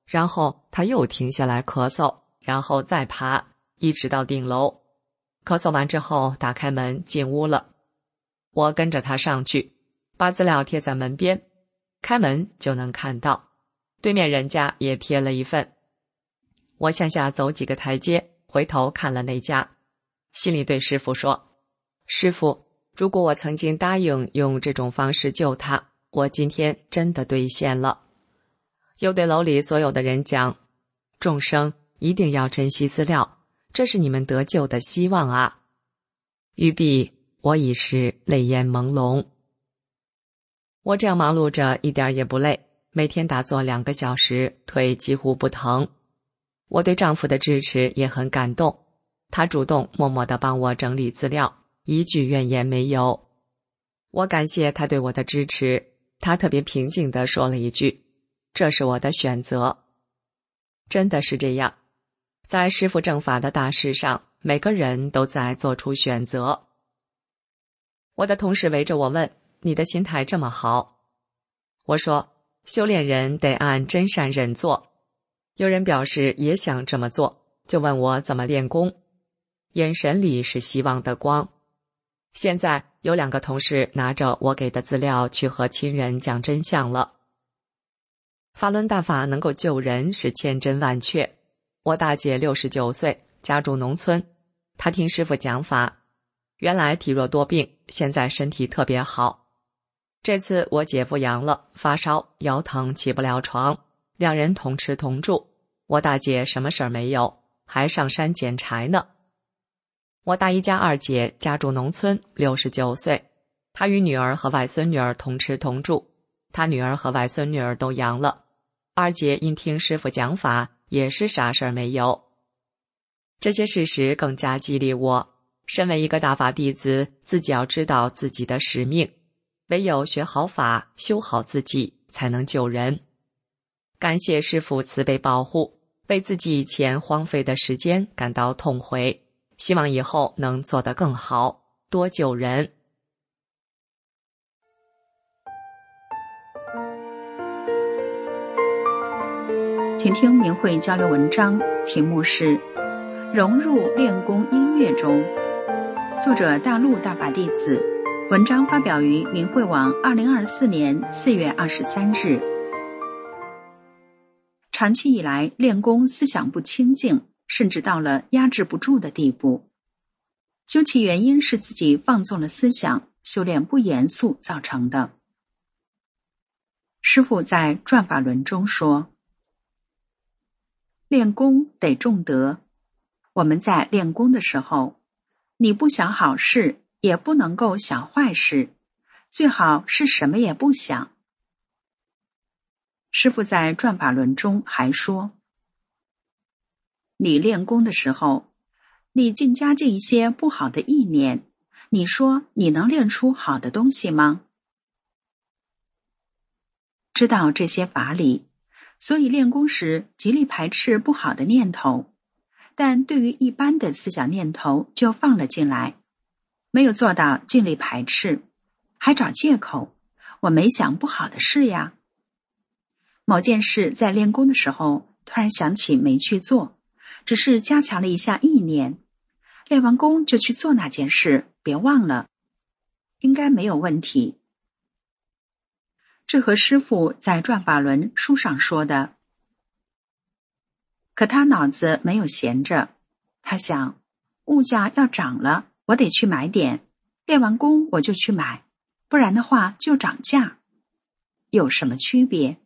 然后他又停下来咳嗽，然后再爬，一直到顶楼。咳嗽完之后，打开门进屋了。我跟着他上去，把资料贴在门边，开门就能看到。对面人家也贴了一份。我向下走几个台阶，回头看了那家，心里对师傅说：师傅，如果我曾经答应用这种方式救他，我今天真的兑现了。又对楼里所有的人讲：众生一定要珍惜资料，这是你们得救的希望啊。于毕，我已是泪眼朦胧。我这样忙碌着一点也不累，每天打坐两个小时，腿几乎不疼。我对丈夫的支持也很感动，他主动默默地帮我整理资料，一句怨言没有。我感谢他对我的支持，他特别平静地说了一句：这是我的选择。真的是这样，在师父正法的大事上，每个人都在做出选择。我的同事围着我问：你的心态这么好？我说：修炼人得按真善忍做。有人表示也想这么做，就问我怎么练功，眼神里是希望的光。现在有两个同事拿着我给的资料去和亲人讲真相了。法轮大法能够救人是千真万确。我大姐六十九岁，家住农村，她听师父讲法，原来体弱多病，现在身体特别好。这次我姐夫阳了，发烧，腰疼，起不了床，两人同吃同住，我大姐什么事儿没有，还上山捡柴呢。我大姨家二姐家住农村，六十九岁，她与女儿和外孙女儿同吃同住，她女儿和外孙女儿都阳了。二姐因听师父讲法，也是啥事儿没有。这些事实更加激励我，身为一个大法弟子，自己要知道自己的使命，唯有学好法，修好自己，才能救人。感谢师父慈悲保护，为自己以前荒废的时间感到痛悔，希望以后能做得更好，多救人。 请听明慧交流文章，题目是融入练功音乐中，作者大陆大法弟子，文章发表于明慧网二零二四年四月二十三日。长期以来练功思想不清净，甚至到了压制不住的地步，究其原因是自己放纵了思想，修炼不严肃造成的。师父在转法轮中说，练功得重德，我们在练功的时候，你不想好事，也不能够想坏事，最好是什么也不想。师父在转法轮中还说，你练功的时候，你尽加进一些不好的意念，你说你能练出好的东西吗？知道这些法理，所以练功时极力排斥不好的念头，但对于一般的思想念头就放了进来，没有做到尽力排斥，还找借口，我没想不好的事呀。某件事在练功的时候突然想起没去做，只是加强了一下意念，练完功就去做那件事，别忘了，应该没有问题。这和师父在转法轮书上说的。可他脑子没有闲着，他想，物价要涨了，我得去买点，练完功我就去买，不然的话就涨价，有什么区别？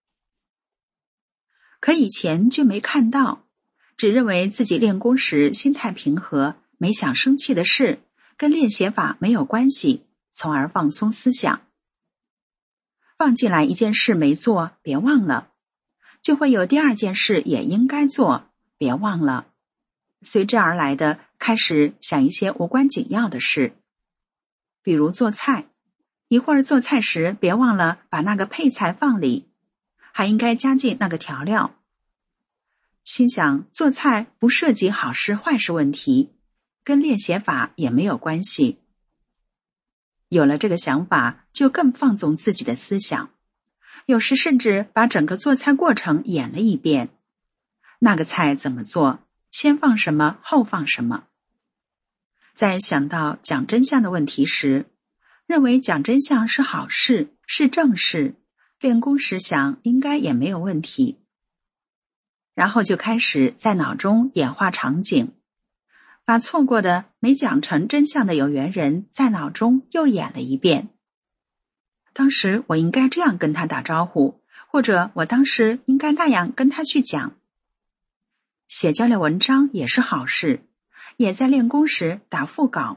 可以前就没看到，只认为自己练功时心态平和，没想生气的事，跟练写法没有关系，从而放松思想。放进来一件事没做，别忘了，就会有第二件事也应该做，别忘了。随之而来的开始想一些无关紧要的事，比如做菜，一会儿做菜时别忘了把那个配菜放里，还应该加进那个调料。心想做菜不涉及好事坏事问题，跟练写法也没有关系。有了这个想法，就更放纵自己的思想， 有时甚至把整个做菜过程演了一遍。那个菜怎么做，先放什么，后放什么。在想到讲真相的问题时，认为讲真相是好事，是正事，练功时想应该也没有问题。然后就开始在脑中演化场景，把错过的没讲成真相的有缘人在脑中又演了一遍。当时我应该这样跟他打招呼，或者我当时应该那样跟他去讲。写交流文章也是好事，也在练功时打腹稿。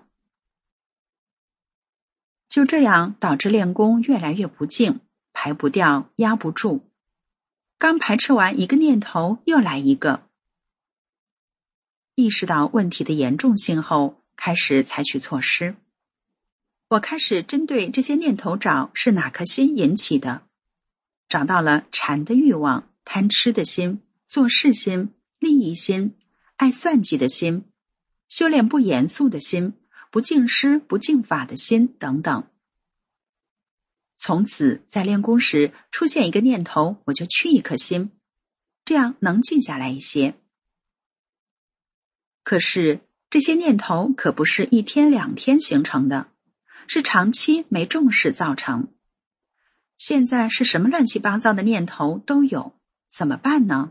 就这样导致练功越来越不静，排不掉，压不住。刚排斥完一个念头，又来一个。意识到问题的严重性后，开始采取措施。我开始针对这些念头找是哪颗心引起的，找到了馋的欲望、贪吃的心、做事心、利益心、爱算计的心、修炼不严肃的心、不敬师不敬法的心等等。从此在练功时出现一个念头，我就去一颗心，这样能静下来一些。可是这些念头可不是一天两天形成的，是长期没重视造成。现在是什么乱七八糟的念头都有，怎么办呢？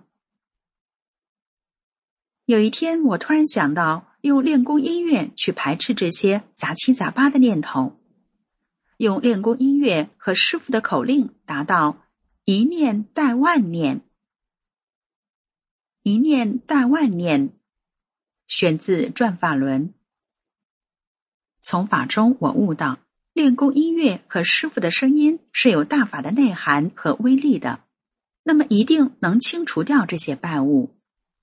有一天我突然想到用练功音乐去排斥这些杂七杂八的念头，用练功音乐和师父的口令达到一念带万念。一念带万念，选自《转法轮》。从法中我悟到，练功音乐和师父的声音是有大法的内涵和威力的，那么一定能清除掉这些败物。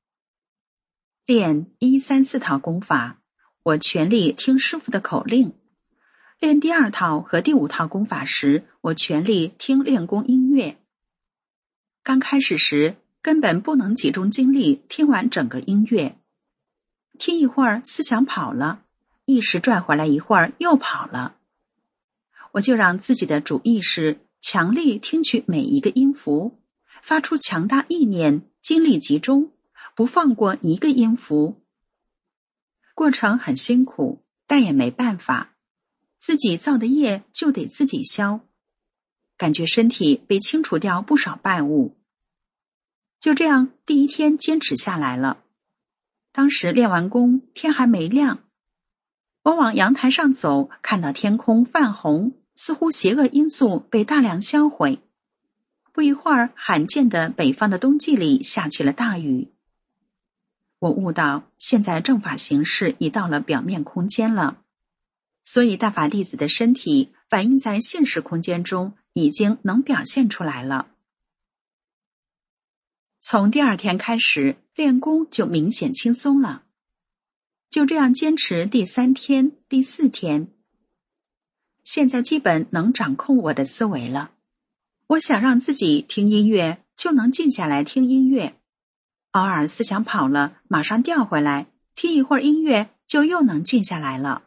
练一三四套功法，我全力听师父的口令；练第二套和第五套功法时，我全力听练功音乐。刚开始时，根本不能集中精力听完整个音乐，听一会儿思想跑了，意识拽回来一会儿又跑了。我就让自己的主意识强力听取每一个音符，发出强大意念，精力集中，不放过一个音符。过程很辛苦，但也没办法，自己造的业就得自己消，感觉身体被清除掉不少败物。就这样第一天坚持下来了。当时练完功，天还没亮，我往阳台上走，看到天空泛红，似乎邪恶因素被大量销毁。不一会儿，罕见的北方的冬季里下起了大雨。我悟到现在正法形式已到了表面空间了，所以大法弟子的身体反映在现实空间中已经能表现出来了。从第二天开始，练功就明显轻松了。就这样坚持第三天、第四天，现在基本能掌控我的思维了。我想让自己听音乐，就能静下来听音乐。偶尔思想跑了，马上调回来，听一会儿音乐，就又能静下来了。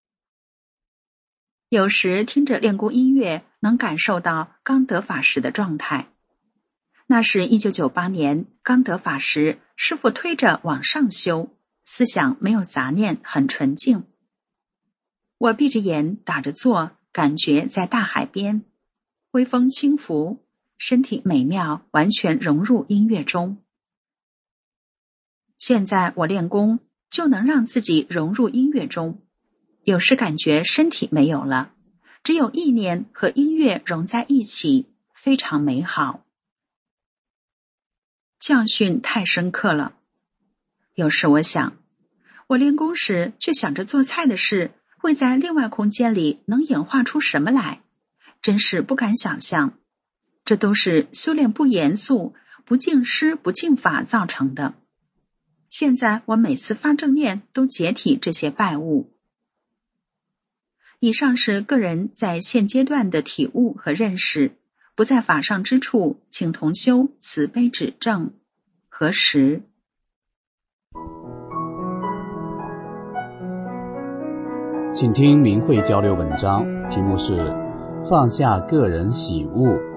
有时听着练功音乐，能感受到刚得法时的状态。那是一九九八年刚得法时，师父推着往上修，思想没有杂念，很纯净。我闭着眼打着坐，感觉在大海边，微风轻拂，身体美妙，完全融入音乐中。现在我练功就能让自己融入音乐中，有时感觉身体没有了，只有意念和音乐融在一起，非常美好。教训太深刻了。有时我想，我练功时却想着做菜的事，会在另外空间里能演化出什么来，真是不敢想象。这都是修炼不严肃、不敬师不敬法造成的。现在我每次发正念都解体这些败物。以上是个人在现阶段的体悟和认识，不在法上之处，请同修慈悲指正。何时？ 请听明慧交流文章，题目是放下个人喜恶，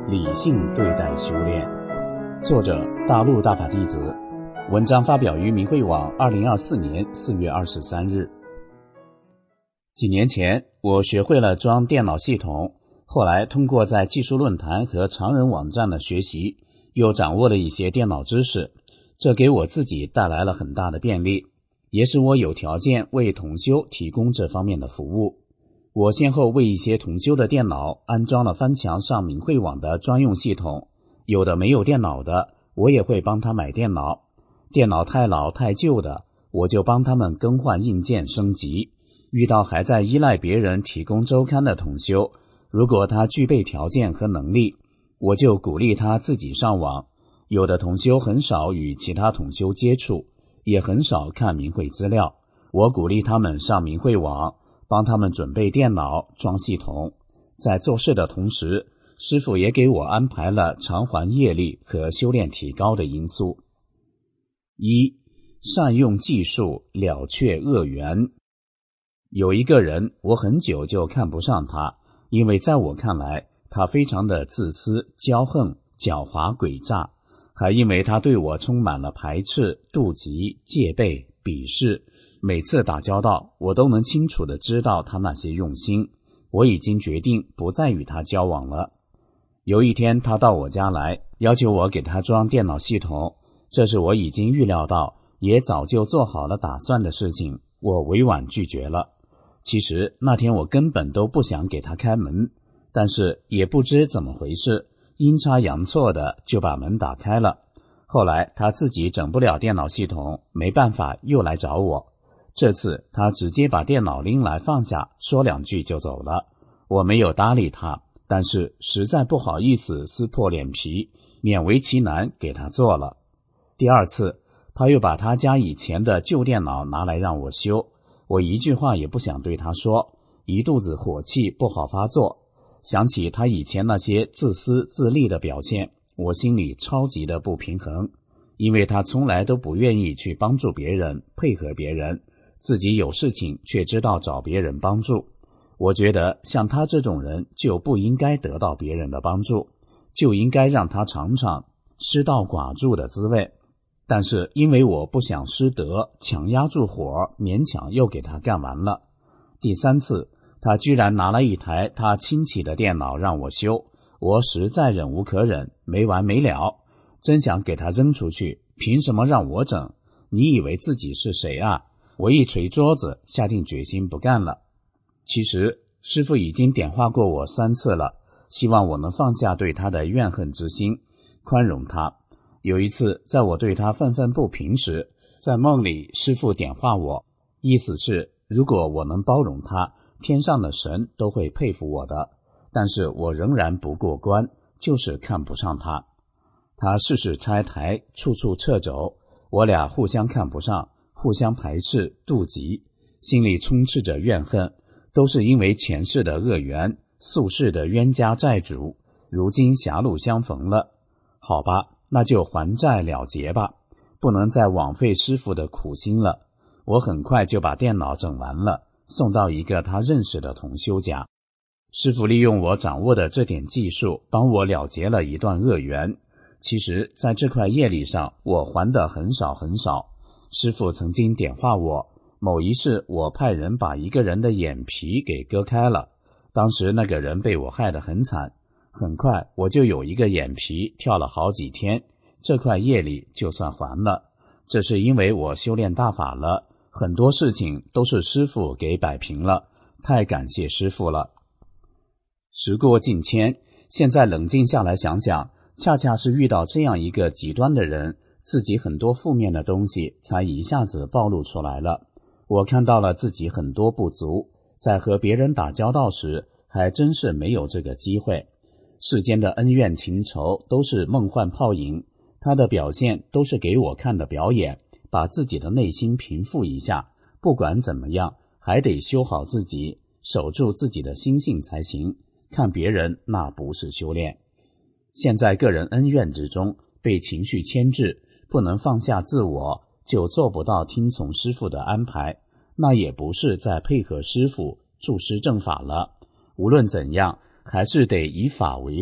理性对待修炼。作者大陆大法弟子，文章发表于明慧网二零二四年四月二十三日。几年前我学会了装电脑系统，后来通过在技术论坛和常人网站的学习，又掌握了一些电脑知识，这给我自己带来了很大的便利，也使我有条件为同修提供这方面的服务。我先后为一些同修的电脑安装了翻墙上明慧网的专用系统，有的没有电脑的，我也会帮他买电脑。电脑太老太旧的，我就帮他们更换硬件升级。遇到还在依赖别人提供周刊的同修，如果他具备条件和能力，我就鼓励他自己上网。有的同修很少与其他同修接触，也很少看明慧资料，我鼓励他们上明慧网，帮他们准备电脑装系统。在做事的同时，师父也给我安排了偿还业力和修炼提高的因素。一、善用技术了却恶缘。有一个人，我很久就看不上他，因为在我看来，他非常的自私、骄横、狡猾诡诈，还因为他对我充满了排斥、妒忌、戒备、鄙视。每次打交道，我都能清楚地知道他那些用心。我已经决定不再与他交往了。有一天，他到我家来，要求我给他装电脑系统，这是我已经预料到，也早就做好了打算的事情，我委婉拒绝了。其实那天我根本都不想给他开门，但是也不知怎么回事，阴差阳错的就把门打开了。后来他自己整不了电脑系统，没办法又来找我。这次他直接把电脑拎来放下，说两句就走了。我没有搭理他，但是实在不好意思撕破脸皮，勉为其难给他做了。第二次他又把他家以前的旧电脑拿来让我修，我一句话也不想对他说，一肚子火气不好发作。想起他以前那些自私自利的表现，我心里超级的不平衡，因为他从来都不愿意去帮助别人，配合别人，自己有事情却知道找别人帮助。我觉得像他这种人就不应该得到别人的帮助，就应该让他尝尝失道寡助的滋味。但是因为我不想失德，强压住火，勉强又给他干完了。第三次他居然拿了一台他亲戚的电脑让我修，我实在忍无可忍，没完没了，真想给他扔出去，凭什么让我整？你以为自己是谁啊？我一捶桌子，下定决心不干了。其实师父已经点化过我三次了，希望我能放下对他的怨恨之心，宽容他。有一次在我对他愤愤不平时，在梦里师父点化我，意思是如果我能包容他，天上的神都会佩服我的。但是我仍然不过关，就是看不上他。他事事拆台，处处掣肘，我俩互相看不上，互相排斥妒忌，心里充斥着怨恨，都是因为前世的恶缘，宿世的冤家债主，如今狭路相逢了。好吧，那就还债了结吧，不能再枉费师父的苦心了。我很快就把电脑整完了，送到一个他认识的同修家。师父利用我掌握的这点技术，帮我了结了一段恶缘。其实在这块业力上，我还的很少很少。师父曾经点化我，某一世我派人把一个人的眼皮给割开了，当时那个人被我害得很惨，很快我就有一个眼皮跳了好几天，这块业力就算还了。这是因为我修炼大法了，很多事情都是师父给摆平了，太感谢师父了。时过境迁，现在冷静下来想想，恰恰是遇到这样一个极端的人，自己很多负面的东西才一下子暴露出来了。我看到了自己很多不足，在和别人打交道时还真是没有这个机会。世间的恩怨情仇都是梦幻泡影，他的表现都是给我看的表演，把自己的内心平复一下，不管怎么样还得修好自己，守住自己的心性才行，看别人那不是修炼。现在个人恩怨之中被情绪牵制，不能放下自我，就做不到听从师父的安排，那也不是在配合师父注师正法了。无论怎样，还是得以法为大，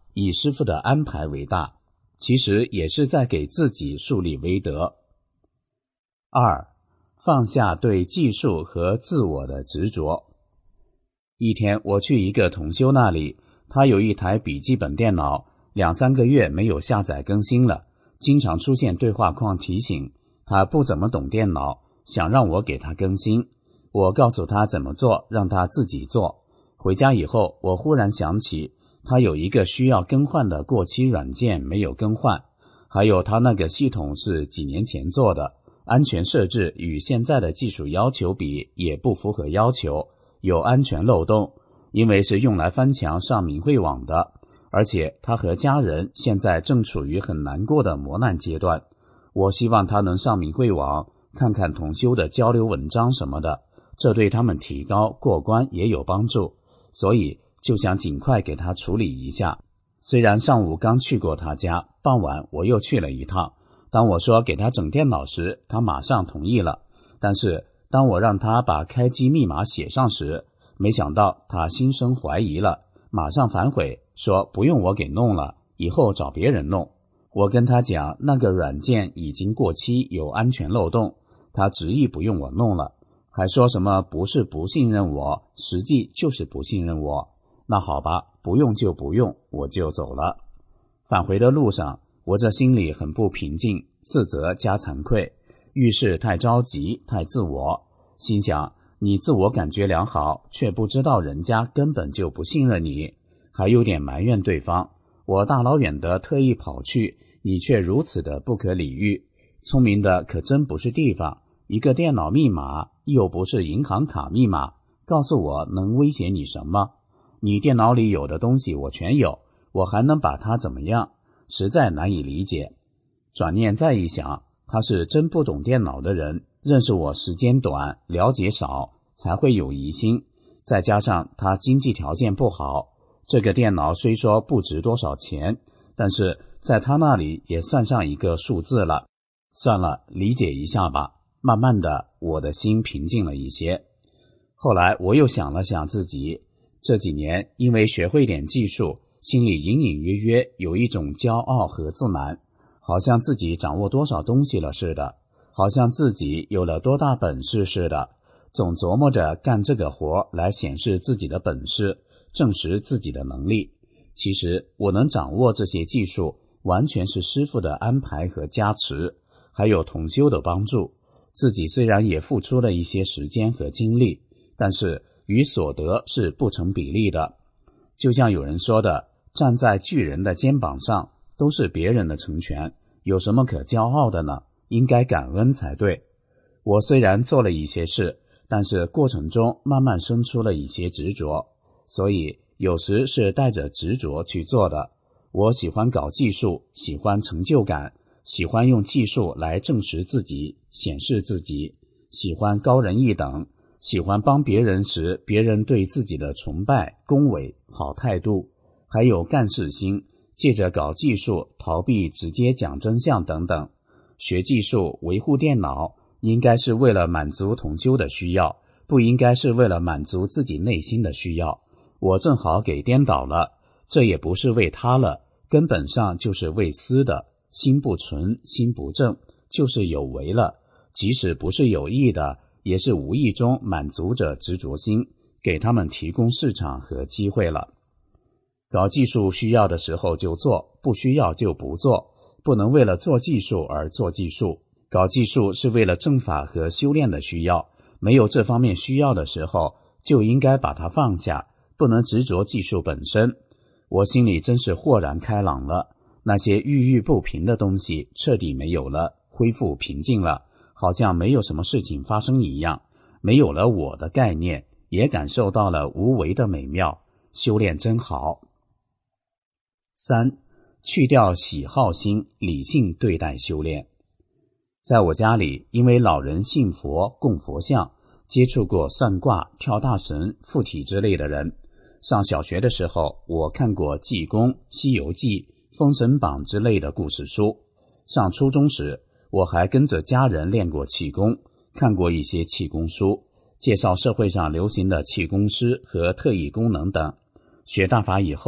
以师父的安排为大，其实也是在给自己树立威德。二，放下对技术和自我的执着。一天我去一个同修那里，他有一台笔记本电脑，两三个月没有下载更新了，经常出现对话框提醒，他不怎么懂电脑，想让我给他更新。我告诉他怎么做，让他自己做。回家以后，我忽然想起他有一个需要更换的过期软件没有更换，还有他那个系统是几年前做的，安全设置与现在的技术要求比也不符合要求，有安全漏洞，因为是用来翻墙上明慧网的，而且他和家人现在正处于很难过的磨难阶段。我希望他能上明慧网看看同修的交流文章什么的，这对他们提高过关也有帮助，所以就想尽快给他处理一下。虽然上午刚去过他家，傍晚我又去了一趟，当我说给他整电脑时，他马上同意了，但是当我让他把开机密码写上时，没想到他心生怀疑了，马上反悔说不用我给弄了，以后找别人弄。我跟他讲那个软件已经过期，有安全漏洞，他执意不用我弄了，还说什么不是不信任我，实际就是不信任我。那好吧，不用就不用，我就走了。返回的路上，我这心里很不平静，自责加惭愧，遇事太着急，太自我，心想你自我感觉良好，却不知道人家根本就不信任你，还有点埋怨对方。我大老远的特意跑去，你却如此的不可理喻。聪明的可真不是地方，一个电脑密码又不是银行卡密码，告诉我能威胁你什么？你电脑里有的东西我全有，我还能把它怎么样？实在难以理解。转念再一想，他是真不懂电脑的人，认识我时间短，了解少，才会有疑心。再加上他经济条件不好，这个电脑虽说不值多少钱，但是在他那里也算上一个数字了。算了，理解一下吧。慢慢的，我的心平静了一些。后来我又想了想自己，这几年因为学会点技术，心里隐隐约约有一种骄傲和自满，好像自己掌握多少东西了似的，好像自己有了多大本事似的，总琢磨着干这个活来显示自己的本事，证实自己的能力。其实我能掌握这些技术，完全是师父的安排和加持，还有同修的帮助。自己虽然也付出了一些时间和精力，但是与所得是不成比例的。就像有人说的，站在巨人的肩膀上，都是别人的成全，有什么可骄傲的呢？应该感恩才对。我虽然做了一些事，但是过程中慢慢生出了一些执着，所以有时是带着执着去做的。我喜欢搞技术，喜欢成就感，喜欢用技术来证实自己，显示自己，喜欢高人一等，喜欢帮别人时别人对自己的崇拜、恭维、好态度，还有干事心，借着搞技术逃避直接讲真相等等。学技术维护电脑应该是为了满足同修的需要，不应该是为了满足自己内心的需要。我正好给颠倒了，这也不是为他了，根本上就是为私的，心不纯，心不正，就是有为了，即使不是有意的，也是无意中满足着执着心，给他们提供市场和机会了。搞技术需要的时候就做，不需要就不做，不能为了做技术而做技术。搞技术是为了正法和修炼的需要，没有这方面需要的时候，就应该把它放下，不能执着技术本身。我心里真是豁然开朗了，那些郁郁不平的东西彻底没有了，恢复平静了，好像没有什么事情发生一样，没有了我的概念，也感受到了无为的美妙，修炼真好。三，去掉喜好心，理性对待修炼。在我家里，因为老人信佛供佛像，接触过算卦、跳大神、附体之类的人。上小学的时候，我看过济公、西游记、封神榜之类的故事书。上初中时，我还跟着家人练过气功，看过一些气功书，介绍社会上流行的气功师和特异功能等。学大法以后，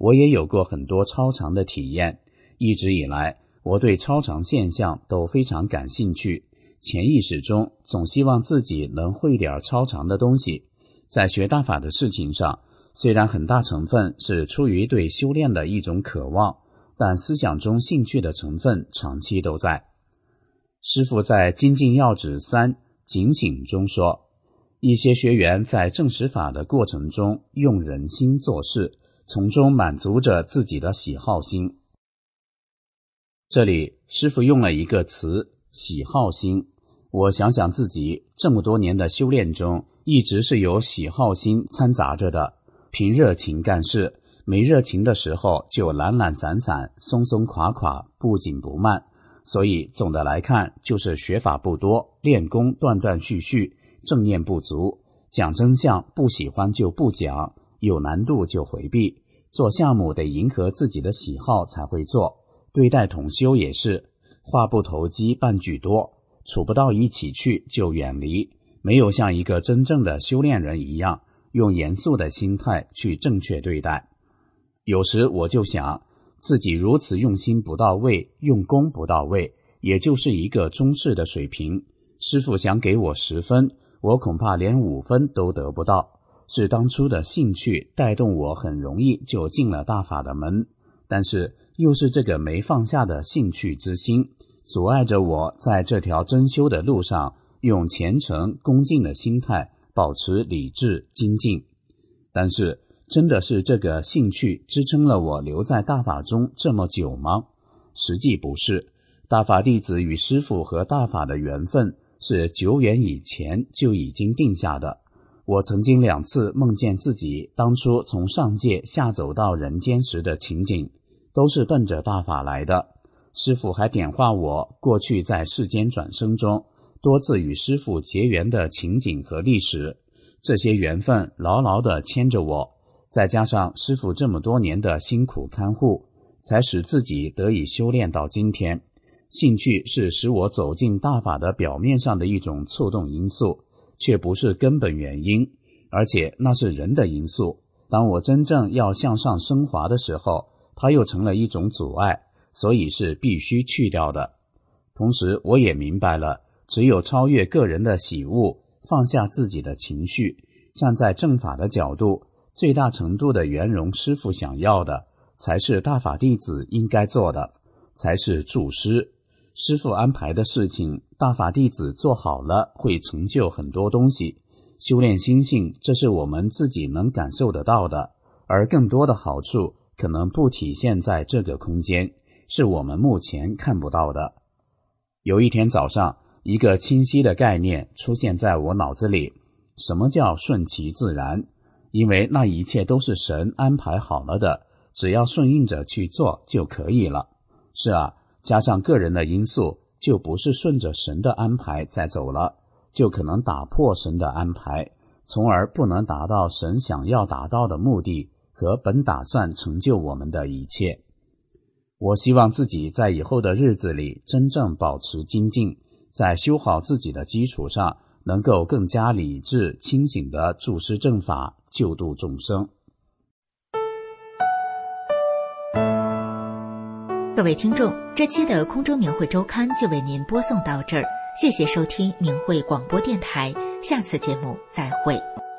我也有过很多超常的体验。一直以来，我对超常现象都非常感兴趣，潜意识中总希望自己能会点超常的东西。在学大法的事情上，虽然很大成分是出于对修炼的一种渴望，但思想中兴趣的成分长期都在。师父在《精进要旨三警醒》中说，一些学员在证实法的过程中用人心做事，从中满足着自己的喜好心。这里师父用了一个词，喜好心。我想想自己这么多年的修炼中，一直是有喜好心掺杂着的，凭热情干事，没热情的时候就懒懒散散，松松垮垮，不紧不慢。所以总的来看，就是学法不多，练功断断续续，正念不足，讲真相不喜欢就不讲，有难度就回避，做项目得迎合自己的喜好才会做，对待同修也是，话不投机半句多，处不到一起去就远离，没有像一个真正的修炼人一样，用严肃的心态去正确对待。有时我就想，自己如此用心不到位，用功不到位，也就是一个中式的水平。师父想给我十分，我恐怕连五分都得不到。是当初的兴趣带动我，很容易就进了大法的门，但是又是这个没放下的兴趣之心，阻碍着我在这条真修的路上，用虔诚恭敬的心态保持理智精进。但是真的是这个兴趣支撑了我留在大法中这么久吗？实际不是，大法弟子与师父和大法的缘分是久远以前就已经定下的。我曾经两次梦见自己当初从上界下走到人间时的情景，都是奔着大法来的。师父还点化我过去在世间转生中多次与师父结缘的情景和历史，这些缘分牢牢地牵着我，再加上师父这么多年的辛苦看护，才使自己得以修炼到今天。兴趣是使我走进大法的表面上的一种触动因素，却不是根本原因，而且那是人的因素。当我真正要向上升华的时候，它又成了一种阻碍，所以是必须去掉的。同时我也明白了，只有超越个人的喜恶，放下自己的情绪，站在正法的角度，最大程度的圆融师父想要的，才是大法弟子应该做的，才是助师。师父安排的事情，大法弟子做好了，会成就很多东西。修炼心性，这是我们自己能感受得到的，而更多的好处可能不体现在这个空间，是我们目前看不到的。有一天早上，一个清晰的概念出现在我脑子里，什么叫顺其自然？因为那一切都是神安排好了的，只要顺应着去做就可以了。是啊，加上个人的因素，就不是顺着神的安排在走了，就可能打破神的安排，从而不能达到神想要达到的目的和本打算成就我们的一切。我希望自己在以后的日子里真正保持精进，在修好自己的基础上，能够更加理智清醒地注师正法，救度众生。 各位听众，这期的空中明慧周刊就为您播送到这儿，谢谢收听明慧广播电台，下次节目再会。